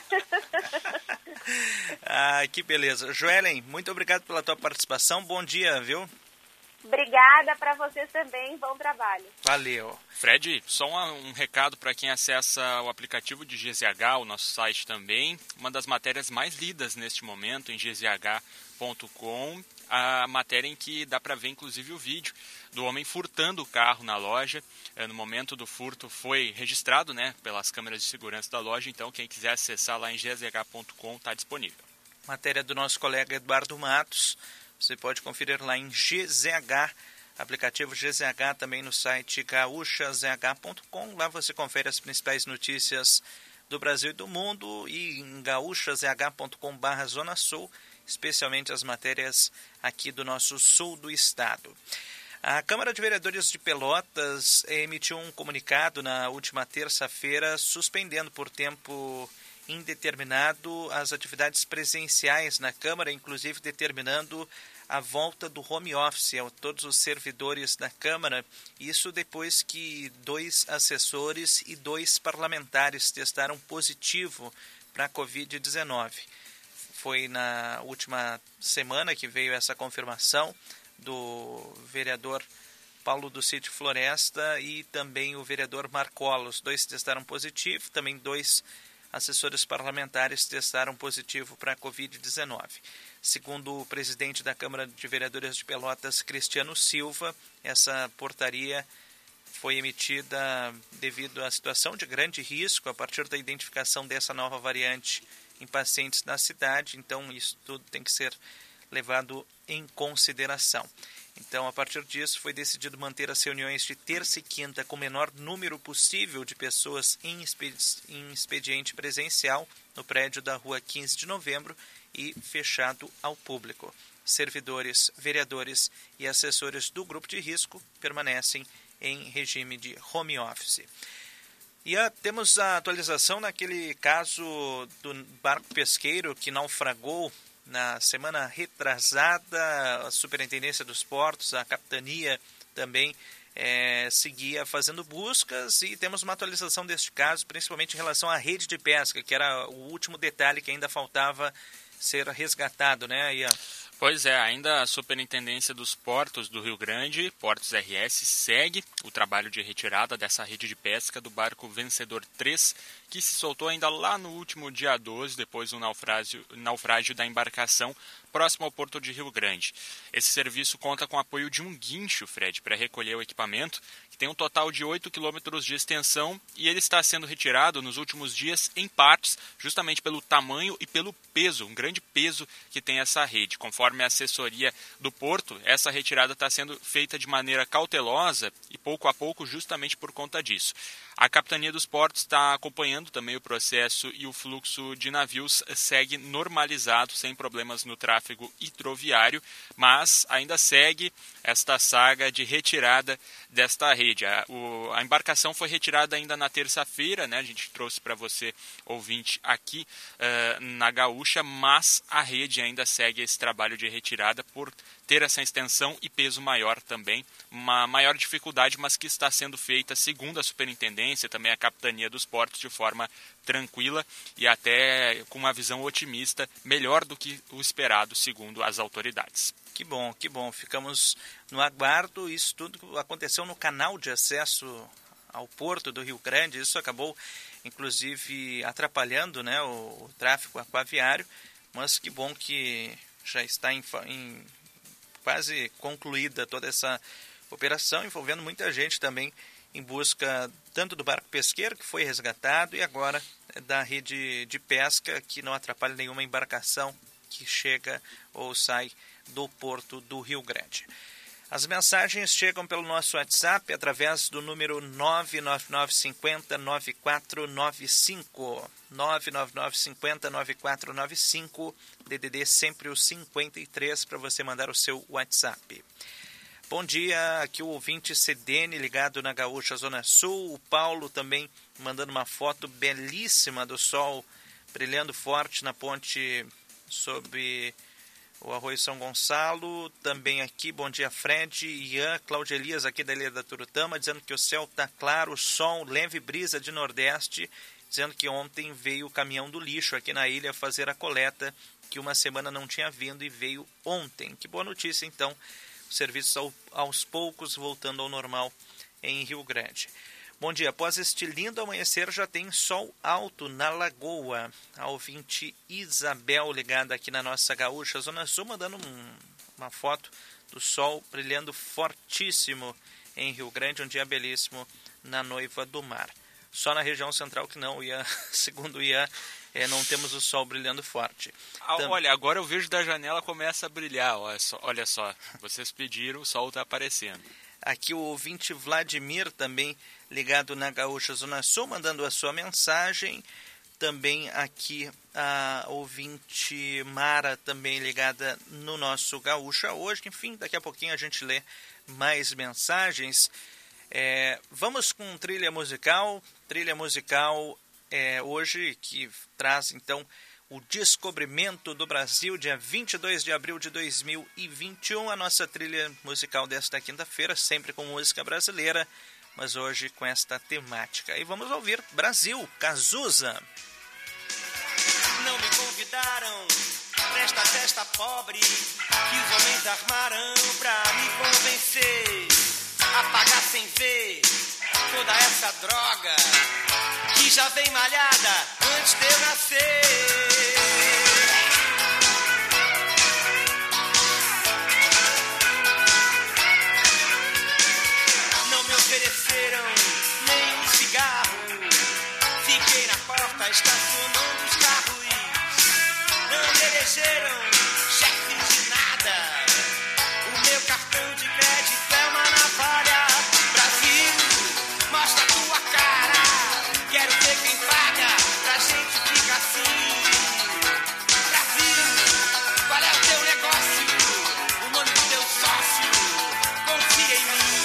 Ah, que beleza. Joellen, muito obrigado pela tua participação. Bom dia, viu? Obrigada para vocês também. Bom trabalho. Valeu. Fred, só um, um recado para quem acessa o aplicativo de G Z H, o nosso site também. Uma das matérias mais lidas neste momento em g z h ponto com, a matéria em que dá para ver inclusive o vídeo do homem furtando o carro na loja. No momento do furto foi registrado, né, pelas câmeras de segurança da loja, então quem quiser acessar lá em g z h ponto com está disponível. Matéria do nosso colega Eduardo Matos. Você pode conferir lá em G Z H, aplicativo G Z H, também no site gaúcha z h ponto com. Lá você confere as principais notícias do Brasil e do mundo, e em gaúcha z h ponto com barra Zona Sul, especialmente as matérias aqui do nosso sul do estado. A Câmara de Vereadores de Pelotas emitiu um comunicado na última terça-feira suspendendo por tempo indeterminado as atividades presenciais na Câmara, inclusive determinando a volta do home office a todos os servidores da Câmara. Isso depois que dois assessores e dois parlamentares testaram positivo para a covid dezenove. Foi na última semana que veio essa confirmação do vereador Paulo do Sítio Floresta e também o vereador Marcola. Os dois testaram positivo, também dois assessores parlamentares testaram positivo para a covid dezenove. Segundo o presidente da Câmara de Vereadores de Pelotas, Cristiano Silva, essa portaria foi emitida devido à situação de grande risco a partir da identificação dessa nova variante em pacientes da cidade. Então, isso tudo tem que ser levado em consideração. Então, a partir disso, foi decidido manter as reuniões de terça e quinta com o menor número possível de pessoas em expediente presencial no prédio da Rua quinze de novembro e fechado ao público. Servidores, vereadores e assessores do grupo de risco permanecem em regime de home office. E a, temos a atualização naquele caso do barco pesqueiro que naufragou na semana retrasada. A Superintendência dos Portos, a Capitania também é, seguia fazendo buscas, e temos uma atualização deste caso, principalmente em relação à rede de pesca, que era o último detalhe que ainda faltava ser resgatado, né, Ian? Pois é, ainda a Superintendência dos Portos do Rio Grande, Portos R S, segue o trabalho de retirada dessa rede de pesca do barco Vencedor três, que se soltou ainda lá no último dia doze, depois do naufrágio, naufrágio da embarcação próximo ao Porto de Rio Grande. Esse serviço conta com o apoio de um guincho, Fred, para recolher o equipamento, que tem um total de oito quilômetros de extensão, e ele está sendo retirado nos últimos dias em partes, justamente pelo tamanho e pelo peso, um grande peso que tem essa rede. Conforme a assessoria do Porto, essa retirada está sendo feita de maneira cautelosa e pouco a pouco justamente por conta disso. A Capitania dos Portos está acompanhando também o processo e o fluxo de navios segue normalizado, sem problemas no tráfego hidroviário, mas ainda segue esta saga de retirada desta rede. A, o, a embarcação foi retirada ainda na terça-feira, né? A gente trouxe para você, ouvinte, aqui uh, na Gaúcha, mas a rede ainda segue esse trabalho de retirada por ter essa extensão e peso maior também, uma maior dificuldade, mas que está sendo feita, segundo a Superintendência, também a Capitania dos Portos, de forma tranquila e até com uma visão otimista, melhor do que o esperado, segundo as autoridades. Que bom, que bom. Ficamos no aguardo. Isso tudo aconteceu no canal de acesso ao porto do Rio Grande. Isso acabou, inclusive, atrapalhando, né, o, o tráfego aquaviário, mas que bom que já está em, em quase concluída toda essa operação, envolvendo muita gente também em busca tanto do barco pesqueiro, que foi resgatado, e agora da rede de pesca, que não atrapalha nenhuma embarcação que chega ou sai do porto do Rio Grande. As mensagens chegam pelo nosso WhatsApp através do número nove nove nove cinco zero nove quatro nove cinco, nove nove nove cinco zero nove quatro nove cinco, D D D sempre o cinquenta e três para você mandar o seu WhatsApp. Bom dia, aqui o ouvinte C D N ligado na Gaúcha Zona Sul, o Paulo também mandando uma foto belíssima do sol brilhando forte na ponte sobre o Arroio São Gonçalo. Também aqui, bom dia Fred, Ian, Cláudia Elias aqui da Ilha da Turutama, dizendo que o céu está claro, sol, leve brisa de nordeste, dizendo que ontem veio o caminhão do lixo aqui na ilha fazer a coleta, que uma semana não tinha vindo e veio ontem. Que boa notícia então, os serviços ao, aos poucos voltando ao normal em Rio Grande. Bom dia, após este lindo amanhecer já tem sol alto na Lagoa. A ouvinte Isabel ligada aqui na nossa Gaúcha Zona Sul, mandando um, uma foto do sol brilhando fortíssimo em Rio Grande, um dia belíssimo na Noiva do Mar. Só na região central que não, Ian, segundo o Ian, é, não temos o sol brilhando forte. Ah, Tam... Olha, agora eu vejo da janela começa a brilhar, olha só, olha só, vocês pediram, o sol está aparecendo. Aqui o ouvinte Vladimir também ligado na Gaúcha Zona Sul, mandando a sua mensagem. Também aqui a ouvinte Mara também ligada no nosso Gaúcha hoje. Enfim, daqui a pouquinho a gente lê mais mensagens. É, vamos com trilha musical. Trilha musical é, hoje que traz então o Descobrimento do Brasil, dia vinte e dois de abril de dois mil e vinte e um. A nossa trilha musical desta quinta-feira, sempre com música brasileira, mas hoje com esta temática. E vamos ouvir Brasil, Cazuza. Não me convidaram pra esta festa pobre que os homens armaram pra me convencer a pagar sem ver toda essa droga que já vem malhada antes de eu nascer. Não me ofereceram nenhum cigarro, fiquei na porta estacionando os carros. Não me elegeram chefe de nada, o meu cartão de crédito é uma navalha. Brasil, mostra a tua cara, quero ver quem paga pra gente ficar assim. Brasil, qual é o teu negócio, o nome do teu sócio, confia em mim.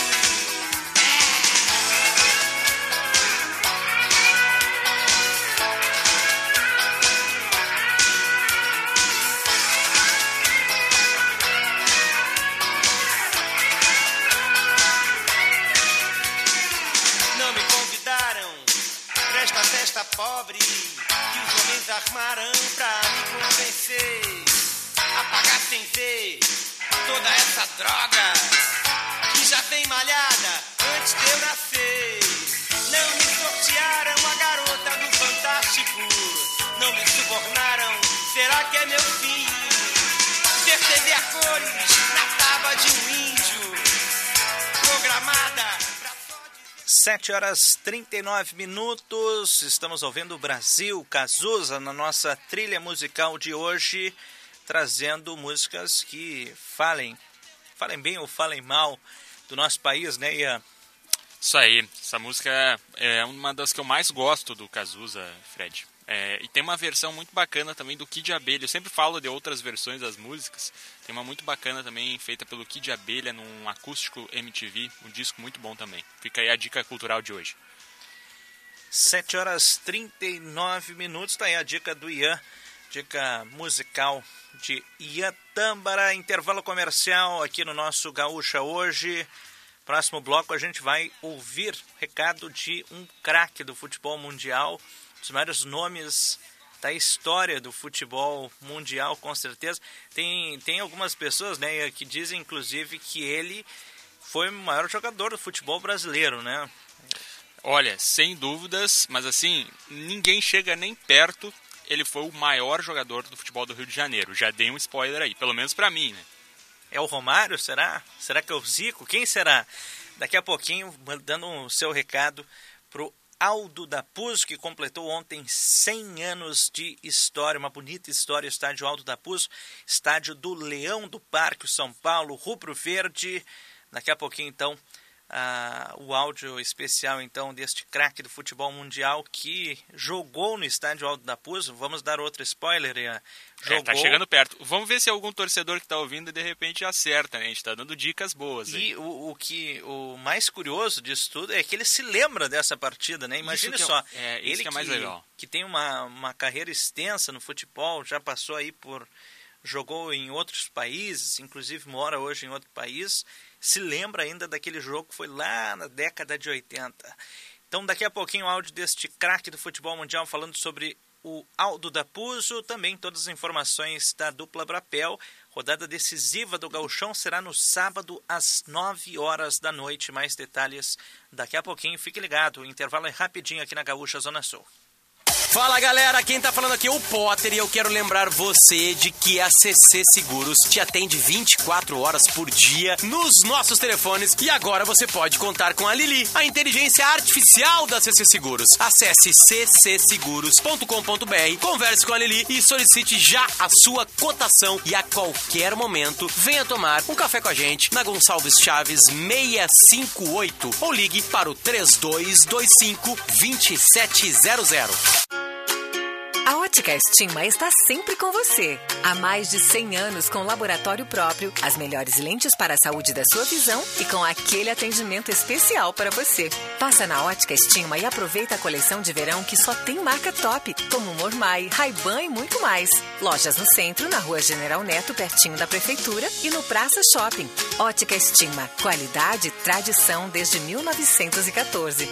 Festa pobre que os homens armaram pra me convencer a pagar sem ver toda essa droga que já vem malhada antes de eu nascer. Não me sortearam a garota do Fantástico, não me subornaram, será que é meu fim? Ver T V a cores na tábua de um índio, programada. sete horas e trinta e nove minutos, estamos ouvindo o Brasil, Cazuza, na nossa trilha musical de hoje, trazendo músicas que falem, falem bem ou falem mal do nosso país, né, Ian? Isso aí, essa música é uma das que eu mais gosto do Cazuza, Fred. É, e tem uma versão muito bacana também do Kid Abelha. Eu sempre falo de outras versões das músicas. Tem uma muito bacana também, feita pelo Kid Abelha, num acústico M T V. Um disco muito bom também. Fica aí a dica cultural de hoje. sete horas e trinta e nove minutos, tá aí a dica do Ian. Dica musical de Ian Tâmbara. Intervalo comercial aqui no nosso Gaúcha hoje. Próximo bloco a gente vai ouvir recado de um craque do futebol mundial. Os maiores nomes da história do futebol mundial, com certeza. Tem, tem algumas pessoas, né, que dizem, inclusive, que ele foi o maior jogador do futebol brasileiro, né? Olha, sem dúvidas, mas assim, ninguém chega nem perto. Ele foi o maior jogador do futebol do Rio de Janeiro. Já dei um spoiler aí, pelo menos pra mim, né? É o Romário, será? Será que é o Zico? Quem será? Daqui a pouquinho, dando o seu recado pro Aldo da Puzzo, que completou ontem cem anos de história, uma bonita história, o estádio Aldo da Puzzo, estádio do Leão do Parque, São Paulo, Rubro Verde. Daqui a pouquinho, então, ah, o áudio especial, então, deste craque do futebol mundial que jogou no estádio Aldo da Puzzo. Vamos dar outro spoiler, Ian. Jogou... É, tá chegando perto. Vamos ver se algum torcedor que tá ouvindo de repente acerta, né? A gente tá dando dicas boas aí. E o, o, que, o mais curioso disso tudo é que ele se lembra dessa partida, né? Imagine isso só, é, é, ele que, é mais que, legal. que tem uma, uma carreira extensa no futebol, já passou aí por... jogou em outros países, inclusive mora hoje em outro país, se lembra ainda daquele jogo que foi lá na década de oitenta. Então daqui a pouquinho o áudio deste craque do futebol mundial falando sobre o Aldo da Puzzo, também todas as informações da dupla Brapel. Rodada decisiva do Gauchão será no sábado às nove horas da noite. Mais detalhes daqui a pouquinho, fique ligado, o intervalo é rapidinho aqui na Gaúcha Zona Sul. Fala galera, quem tá falando aqui é o Potter e eu quero lembrar você de que a C C Seguros te atende vinte e quatro horas por dia nos nossos telefones e agora você pode contar com a Lili, a inteligência artificial da C C Seguros. Acesse c c seguros ponto com ponto b r, converse com a Lili e solicite já a sua cotação e a qualquer momento venha tomar um café com a gente na Gonçalves Chaves seiscentos e cinquenta e oito ou ligue para o três dois dois cinco, dois sete zero zero. A Ótica Estima está sempre com você. Há mais de cem anos com laboratório próprio, as melhores lentes para a saúde da sua visão e com aquele atendimento especial para você. Passa na Ótica Estima e aproveita a coleção de verão que só tem marca top, como Mormai, Ray-Ban e muito mais. Lojas no centro, na Rua General Neto, pertinho da Prefeitura e no Praça Shopping. Ótica Estima, qualidade e tradição desde mil novecentos e quatorze.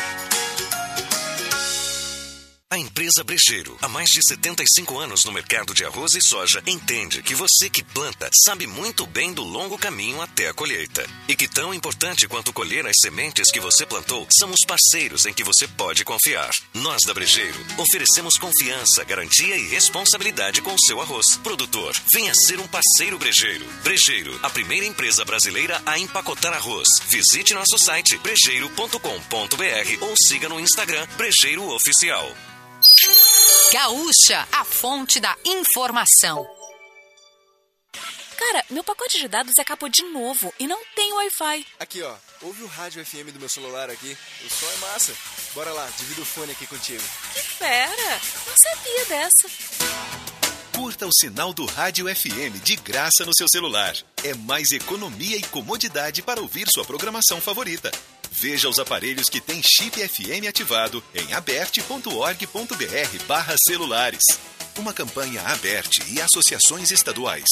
A empresa Brejeiro, há mais de setenta e cinco anos no mercado de arroz e soja, entende que você que planta sabe muito bem do longo caminho até a colheita. E que tão importante quanto colher as sementes que você plantou, são os parceiros em que você pode confiar. Nós da Brejeiro oferecemos confiança, garantia e responsabilidade com o seu arroz. Produtor, venha ser um parceiro Brejeiro. Brejeiro, a primeira empresa brasileira a empacotar arroz. Visite nosso site brejeiro ponto com ponto b r ou siga no Instagram Brejeiro Oficial. Gaúcha, a fonte da informação. Cara, meu pacote de dados acabou de novo e não tem Wi-Fi. Aqui, ó. Ouve o rádio F M do meu celular aqui. O som é massa. Bora lá, divido o fone aqui contigo. Que fera! Não sabia dessa. Curta o sinal do Rádio F M de graça no seu celular. É mais economia e comodidade para ouvir sua programação favorita. Veja os aparelhos que têm chip F M ativado em aberte ponto org ponto b r barra celulares. Uma campanha Aberte e associações estaduais.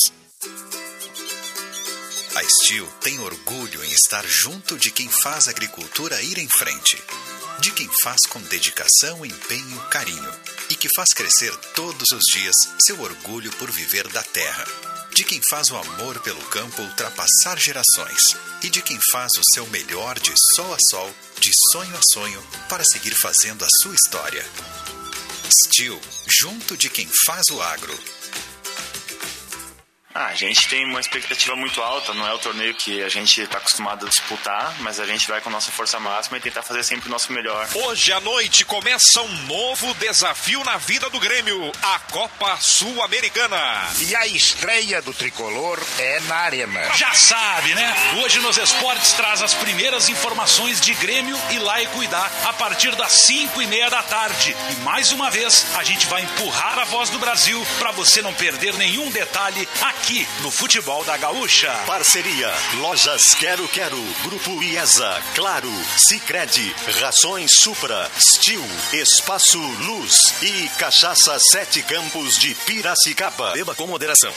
A Steel tem orgulho em estar junto de quem faz a agricultura ir em frente. De quem faz com dedicação, empenho, carinho. E que faz crescer todos os dias seu orgulho por viver da terra. De quem faz o amor pelo campo ultrapassar gerações. E de quem faz o seu melhor de sol a sol, de sonho a sonho, para seguir fazendo a sua história. Steel, junto de quem faz o agro. Ah, a gente tem uma expectativa muito alta, não é o torneio que a gente está acostumado a disputar, mas a gente vai com nossa força máxima e tentar fazer sempre o nosso melhor. Hoje à noite começa um novo desafio na vida do Grêmio, a Copa Sul-Americana. E a estreia do tricolor é na Arena. Já sabe, né? Hoje nos Esportes traz as primeiras informações de Grêmio e Lá e Cuidar a partir das cinco e meia da tarde. E mais uma vez a gente vai empurrar a voz do Brasil para você não perder nenhum detalhe aqui no Futebol da Gaúcha. Parceria Lojas Quero Quero, Grupo IESA, Claro, Sicredi, Rações Supra, Stil, Espaço Luz e Cachaça Sete Campos de Piracicaba. Beba com moderação.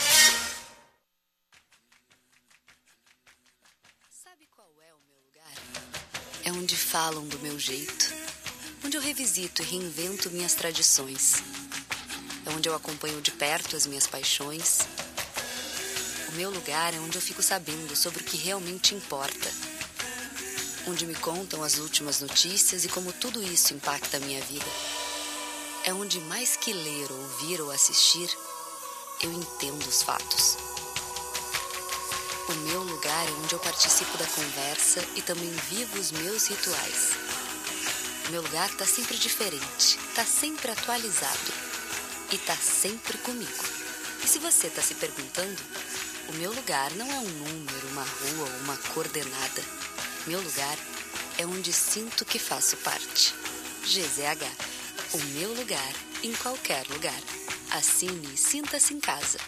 Sabe qual é o meu lugar? É onde falam do meu jeito, onde eu revisito e reinvento minhas tradições. É onde eu acompanho de perto as minhas paixões. O meu lugar é onde eu fico sabendo sobre o que realmente importa. Onde me contam as últimas notícias e como tudo isso impacta a minha vida. É onde mais que ler, ouvir ou assistir, eu entendo os fatos. O meu lugar é onde eu participo da conversa e também vivo os meus rituais. O meu lugar está sempre diferente, está sempre atualizado e está sempre comigo. E se você está se perguntando, o meu lugar não é um número, uma rua ou uma coordenada. Meu lugar é onde sinto que faço parte. G Z H. O meu lugar em qualquer lugar. Assine e sinta-se em casa.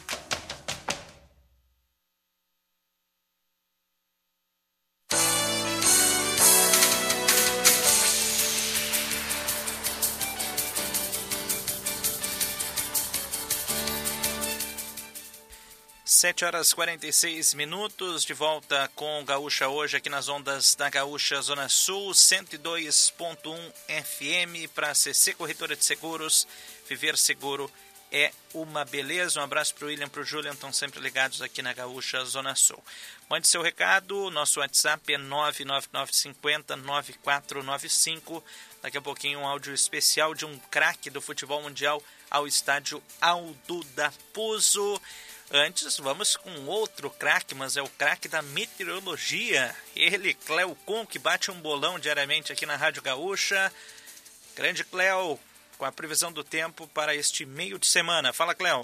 sete horas e quarenta e seis minutos, de volta com Gaúcha hoje aqui nas ondas da Gaúcha Zona Sul, cento e dois ponto um F M para C C Corretora de Seguros. Viver seguro é uma beleza. Um abraço para o William, para o Julian, estão sempre ligados aqui na Gaúcha Zona Sul. Mande seu recado, nosso WhatsApp é nove nove nove cinco zero nove quatro nove cinco. Daqui a pouquinho um áudio especial de um craque do futebol mundial ao estádio Aldo da Puzo. Antes, vamos com outro craque, mas é o craque da meteorologia. Ele, Cléo Kuhn, que bate um bolão diariamente aqui na Rádio Gaúcha. Grande Cléo, com a previsão do tempo para este meio de semana. Fala, Cléo.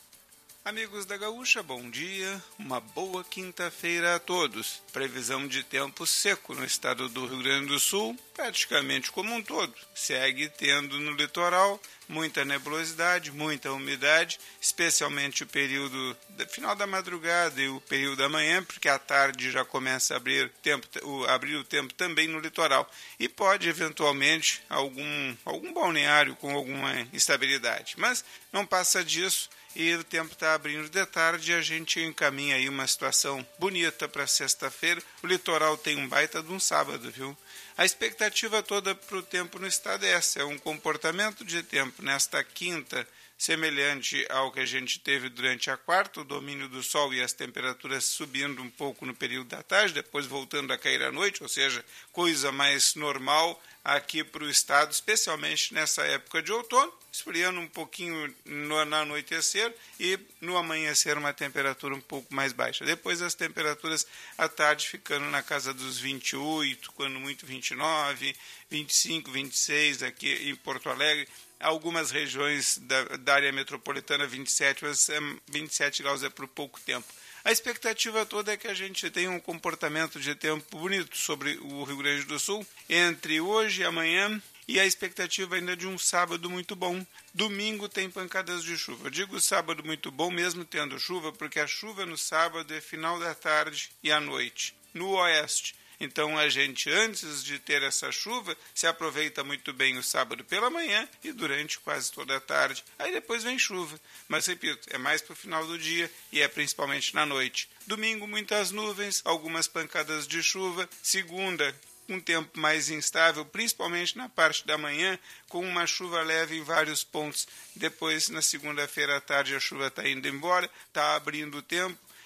Amigos da Gaúcha, bom dia. Uma boa quinta-feira a todos. Previsão de tempo seco no estado do Rio Grande do Sul, praticamente como um todo. Segue tendo no litoral muita nebulosidade, muita umidade, especialmente o período do final da madrugada e o período da manhã, porque à tarde já começa a abrir, tempo, o, abrir o tempo também no litoral. E pode, eventualmente, algum, algum balneário com alguma instabilidade. Mas não passa disso. E o tempo está abrindo de tarde e a gente encaminha aí uma situação bonita para sexta-feira. O litoral tem um baita de um sábado, viu? A expectativa toda para o tempo no estado é essa, é um comportamento de tempo nesta quinta, semelhante ao que a gente teve durante a quarta, o domínio do sol e as temperaturas subindo um pouco no período da tarde, depois voltando a cair à noite, ou seja, coisa mais normal aqui para o estado, especialmente nessa época de outono, esfriando um pouquinho no, no anoitecer e no amanhecer uma temperatura um pouco mais baixa. Depois as temperaturas à tarde ficando na casa dos vinte e oito, quando muito vinte e nove, vinte e cinco, vinte e seis aqui em Porto Alegre. Algumas regiões da, da área metropolitana vinte e sete, mas vinte e sete graus é por pouco tempo. A expectativa toda é que a gente tenha um comportamento de tempo bonito sobre o Rio Grande do Sul entre hoje e amanhã, e a expectativa ainda de um sábado muito bom. Domingo tem pancadas de chuva. Eu digo sábado muito bom mesmo tendo chuva, porque a chuva no sábado é final da tarde e à noite, no oeste. Então a gente, antes de ter essa chuva, se aproveita muito bem o sábado pela manhã e durante quase toda a tarde. Aí depois vem chuva. Mas, repito, é mais para o final do dia e é principalmente na noite. Domingo, muitas nuvens, algumas pancadas de chuva. Segunda, um tempo mais instável, principalmente na parte da manhã, com uma chuva leve em vários pontos. Depois, na segunda-feira à tarde, a chuva está indo embora, está abrindo o tempo.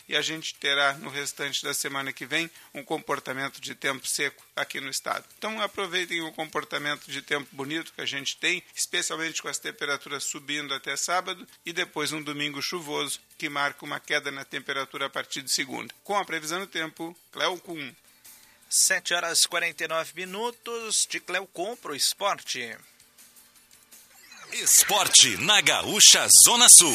e a gente terá no restante da semana que vem um comportamento de tempo seco aqui no estado. Então aproveitem o comportamento de tempo bonito que a gente tem, especialmente com as temperaturas subindo até sábado e depois um domingo chuvoso que marca uma queda na temperatura a partir de segunda. Com a previsão do tempo, Cleocum. sete horas e quarenta e nove minutos de Cleocum pro esporte. Esporte na Gaúcha Zona Sul.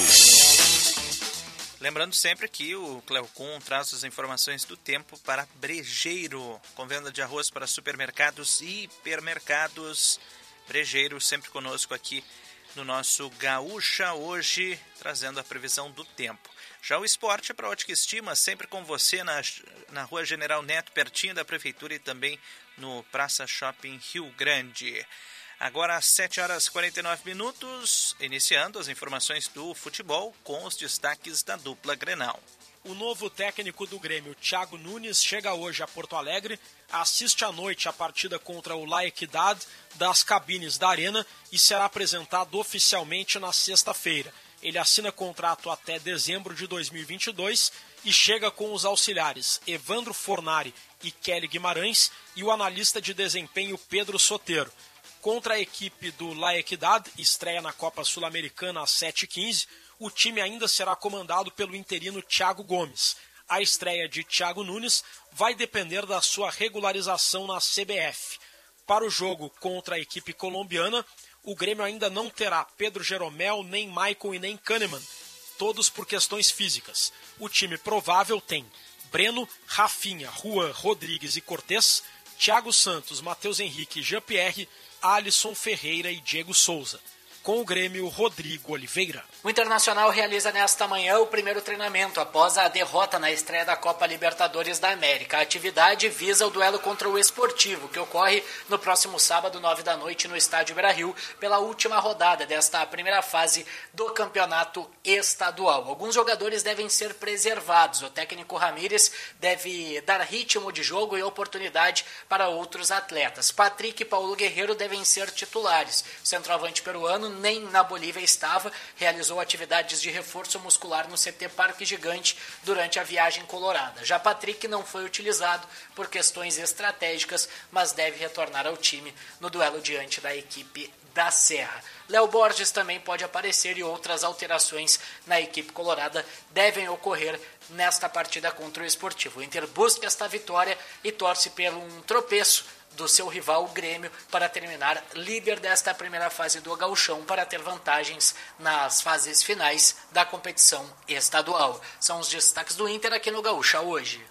Lembrando sempre que o Cleocum traz as informações do tempo para Brejeiro, com venda de arroz para supermercados e hipermercados. Brejeiro sempre conosco aqui no nosso Gaúcha Hoje, trazendo a previsão do tempo. Já o esporte é para Ótica Estima, sempre com você na, na Rua General Neto, pertinho da Prefeitura, e também no Praça Shopping Rio Grande. Agora às sete horas e quarenta e nove minutos, iniciando as informações do futebol com os destaques da dupla Grenal. O novo técnico do Grêmio, Thiago Nunes, chega hoje a Porto Alegre, assiste à noite a partida contra o La Equidad das cabines da Arena e será apresentado oficialmente na sexta-feira. Ele assina contrato até dezembro de dois mil e vinte e dois e chega com os auxiliares Evandro Fornari e Kelly Guimarães e o analista de desempenho Pedro Soteiro. Contra a equipe do La Equidad, estreia na Copa Sul-Americana às sete e quinze, o time ainda será comandado pelo interino Thiago Gomes. A estreia de Thiago Nunes vai depender da sua regularização na C B F. Para o jogo contra a equipe colombiana, o Grêmio ainda não terá Pedro Jeromel, nem Maicon e nem Kahneman, todos por questões físicas. O time provável tem Breno, Rafinha, Juan, Rodrigues e Cortés, Thiago Santos, Matheus Henrique e Jean-Pierre, Alisson Ferreira e Diego Souza. Com o Grêmio, Rodrigo Oliveira. O Internacional realiza nesta manhã o primeiro treinamento após a derrota na estreia da Copa Libertadores da América. A atividade visa o duelo contra o Esportivo, que ocorre no próximo sábado, nove da noite, no estádio Beira-Rio, pela última rodada desta primeira fase do campeonato estadual. Alguns jogadores devem ser preservados. O técnico Ramírez deve dar ritmo de jogo e oportunidade para outros atletas. Patrick e Paulo Guerreiro devem ser titulares. O centroavante peruano nem na Bolívia estava, realizou atividades de reforço muscular no C T Parque Gigante durante a viagem colorada. Já Patrick não foi utilizado por questões estratégicas, mas deve retornar ao time no duelo diante da equipe da Serra. Léo Borges também pode aparecer e outras alterações na equipe colorada devem ocorrer nesta partida contra o Esportivo. O Inter busca esta vitória e torce pelo um tropeço do seu rival, o Grêmio, para terminar líder desta primeira fase do Gauchão, para ter vantagens nas fases finais da competição estadual. São os destaques do Inter aqui no Gaúcha hoje.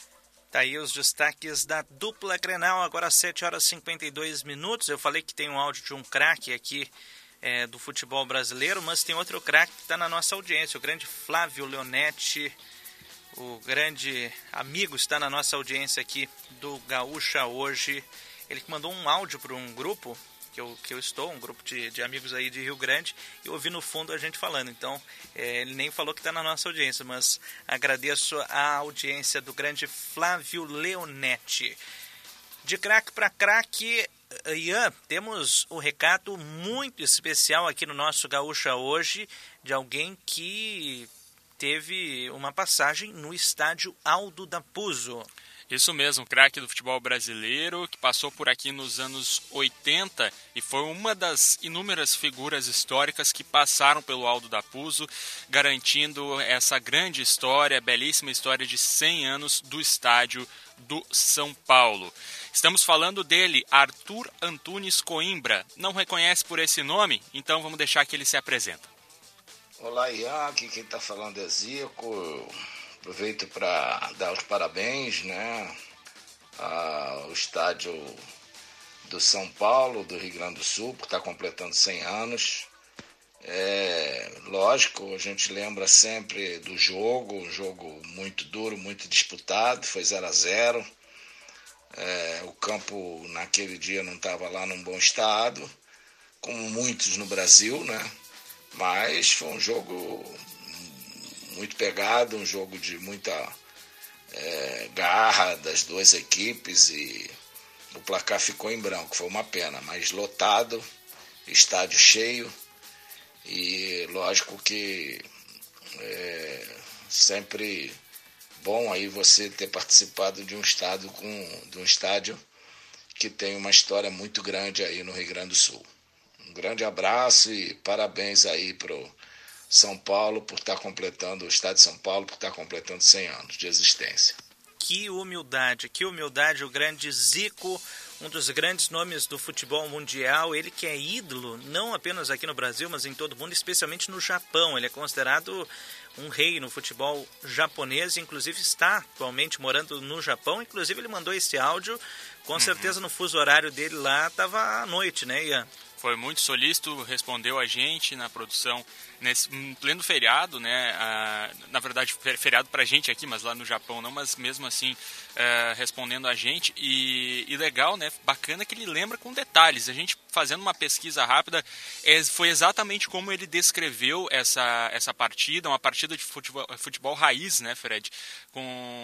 Tá aí os destaques da dupla Grenal, agora às sete horas e cinquenta e dois minutos. Eu falei que tem um áudio de um craque aqui é, do futebol brasileiro, mas tem outro craque que está na nossa audiência, o grande Flávio Leonetti. O grande amigo está na nossa audiência aqui do Gaúcha Hoje. Ele que mandou um áudio para um grupo que eu, que eu estou, um grupo de, de amigos aí de Rio Grande, e eu ouvi no fundo a gente falando. Então, é, ele nem falou que está na nossa audiência, mas agradeço a audiência do grande Flávio Leonetti. De craque para craque, Ian, temos um recado muito especial aqui no nosso Gaúcha Hoje, de alguém que teve uma passagem no estádio Aldo da Puzo. Isso mesmo, craque do futebol brasileiro, que passou por aqui nos anos oitenta e foi uma das inúmeras figuras históricas que passaram pelo Aldo da Puzo, garantindo essa grande história, belíssima história de cem anos do estádio do São Paulo. Estamos falando dele, Arthur Antunes Coimbra. Não reconhece por esse nome? Então vamos deixar que ele se apresenta. Olá, Ian, aqui quem está falando é Zico. Aproveito para dar os parabéns, né, ao estádio do São Paulo, do Rio Grande do Sul, que está completando cem anos. É, lógico, a gente lembra sempre do jogo, um jogo muito duro, muito disputado, foi zero a zero. É, o campo naquele dia não estava lá num bom estado, como muitos no Brasil, né? Mas foi um jogo muito pegado, um jogo de muita é, garra das duas equipes e o placar ficou em branco, foi uma pena, mas lotado, estádio cheio e lógico que é, sempre bom aí você ter participado de um estado com, de um estádio que tem uma história muito grande aí no Rio Grande do Sul. Um grande abraço e parabéns aí pro São Paulo por estar completando, o Estado de São Paulo por estar completando cem anos de existência. Que humildade, que humildade, o grande Zico, um dos grandes nomes do futebol mundial, ele que é ídolo, não apenas aqui no Brasil, mas em todo o mundo, especialmente no Japão. Ele é considerado um rei no futebol japonês, inclusive está atualmente morando no Japão. Inclusive ele mandou esse áudio, com uhum. certeza no fuso horário dele lá estava à noite, né, Ian? Foi muito solícito, respondeu a gente na produção nesse em pleno feriado, né? Ah, na verdade, feriado pra gente aqui, mas lá no Japão não, mas mesmo assim ah, respondendo a gente. E, e legal, né? Bacana que ele lembra com detalhes. A gente fazendo uma pesquisa rápida, é, foi exatamente como ele descreveu essa, essa partida, uma partida de futebol, futebol raiz, né, Fred? Com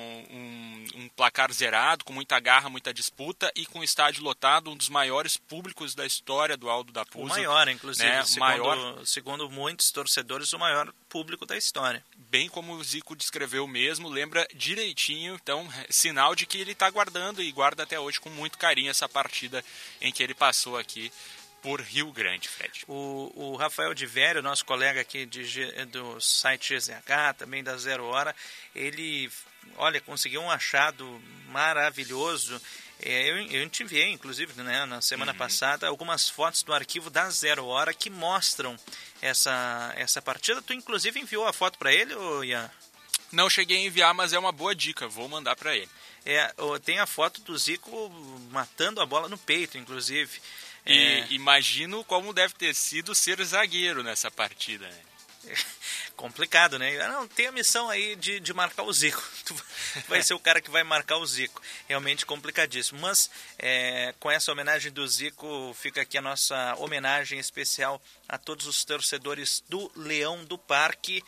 um, um placar zerado, com muita garra, muita disputa e com o estádio lotado, um dos maiores públicos da história do Aldo da Puzo. O maior, inclusive, né? segundo, maior... segundo muitos torcedores, o maior público da história. Bem como o Zico descreveu mesmo, lembra direitinho, então, sinal de que ele está guardando e guarda até hoje com muito carinho essa partida em que ele passou aqui por Rio Grande, Fred. O, o Rafael de Vério, nosso colega aqui de, do site G Z H, também da Zero Hora, ele, olha, conseguiu um achado maravilhoso. É, eu, eu te enviei, inclusive, né, na semana uhum. passada, algumas fotos do arquivo da Zero Hora que mostram essa, essa partida. Tu, inclusive, enviou a foto para ele, ou Ian? Não cheguei a enviar, mas é uma boa dica, vou mandar para ele. É, tem a foto do Zico matando a bola no peito, inclusive. E é... imagino como deve ter sido ser zagueiro nessa partida, né? Complicado, né? Não, tem a missão aí de, de marcar o Zico. Tu vai ser o cara que vai marcar o Zico. Realmente complicadíssimo. Mas é, com essa homenagem do Zico, fica aqui a nossa homenagem especial a todos os torcedores do Leão do Parque.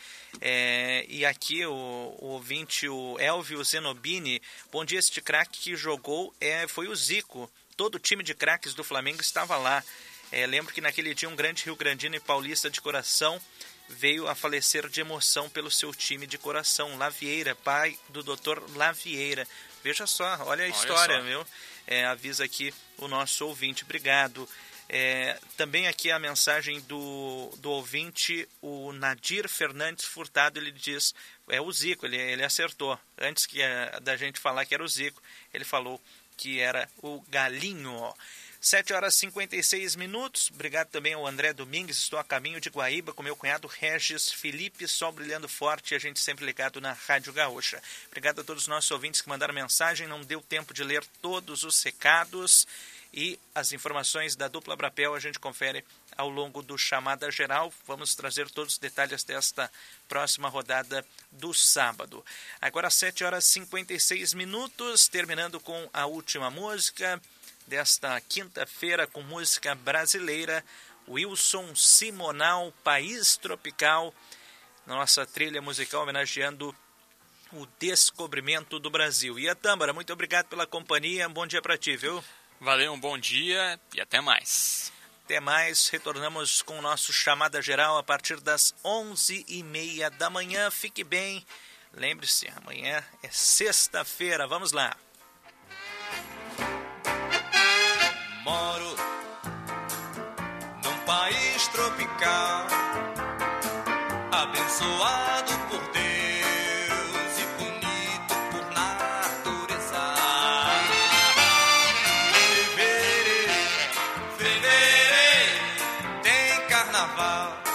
É, e aqui o, o ouvinte, o Elvio Zenobini, bom dia, este craque que jogou é, foi o Zico. Todo o time de craques do Flamengo estava lá. É, lembro que naquele dia um grande rio-grandino e paulista de coração veio a falecer de emoção pelo seu time de coração, Lavieira, pai do doutor Lavieira. Veja só, olha a olha história, só. Meu. É, avisa aqui o nosso ouvinte. Obrigado. É, também aqui a mensagem do, do ouvinte, o Nadir Fernandes Furtado, ele diz, é o Zico, ele, ele acertou. Antes que a, da gente falar que era o Zico, ele falou que era o Galinho. sete horas e cinquenta e seis minutos. Obrigado também ao André Domingues. Estou a caminho de Guaíba com meu cunhado Regis Felipe, sol brilhando forte, a gente sempre ligado na Rádio Gaúcha. Obrigado a todos os nossos ouvintes que mandaram mensagem. Não deu tempo de ler todos os recados e as informações da dupla Brapel a gente confere ao longo do Chamada Geral. Vamos trazer todos os detalhes desta próxima rodada do sábado. Agora sete horas e cinquenta e seis minutos, terminando com a última música desta quinta-feira com música brasileira, Wilson Simonal, País Tropical, nossa trilha musical homenageando o descobrimento do Brasil. E a Tâmara, muito obrigado pela companhia, um bom dia para ti, viu? Valeu, um bom dia e até mais. Até mais, retornamos com o nosso Chamada Geral a partir das onze e meia da manhã. Fique bem, lembre-se, amanhã é sexta-feira, vamos lá. Moro num país tropical, abençoado por Deus e bonito por natureza. Fevereiro, fevereiro, tem carnaval.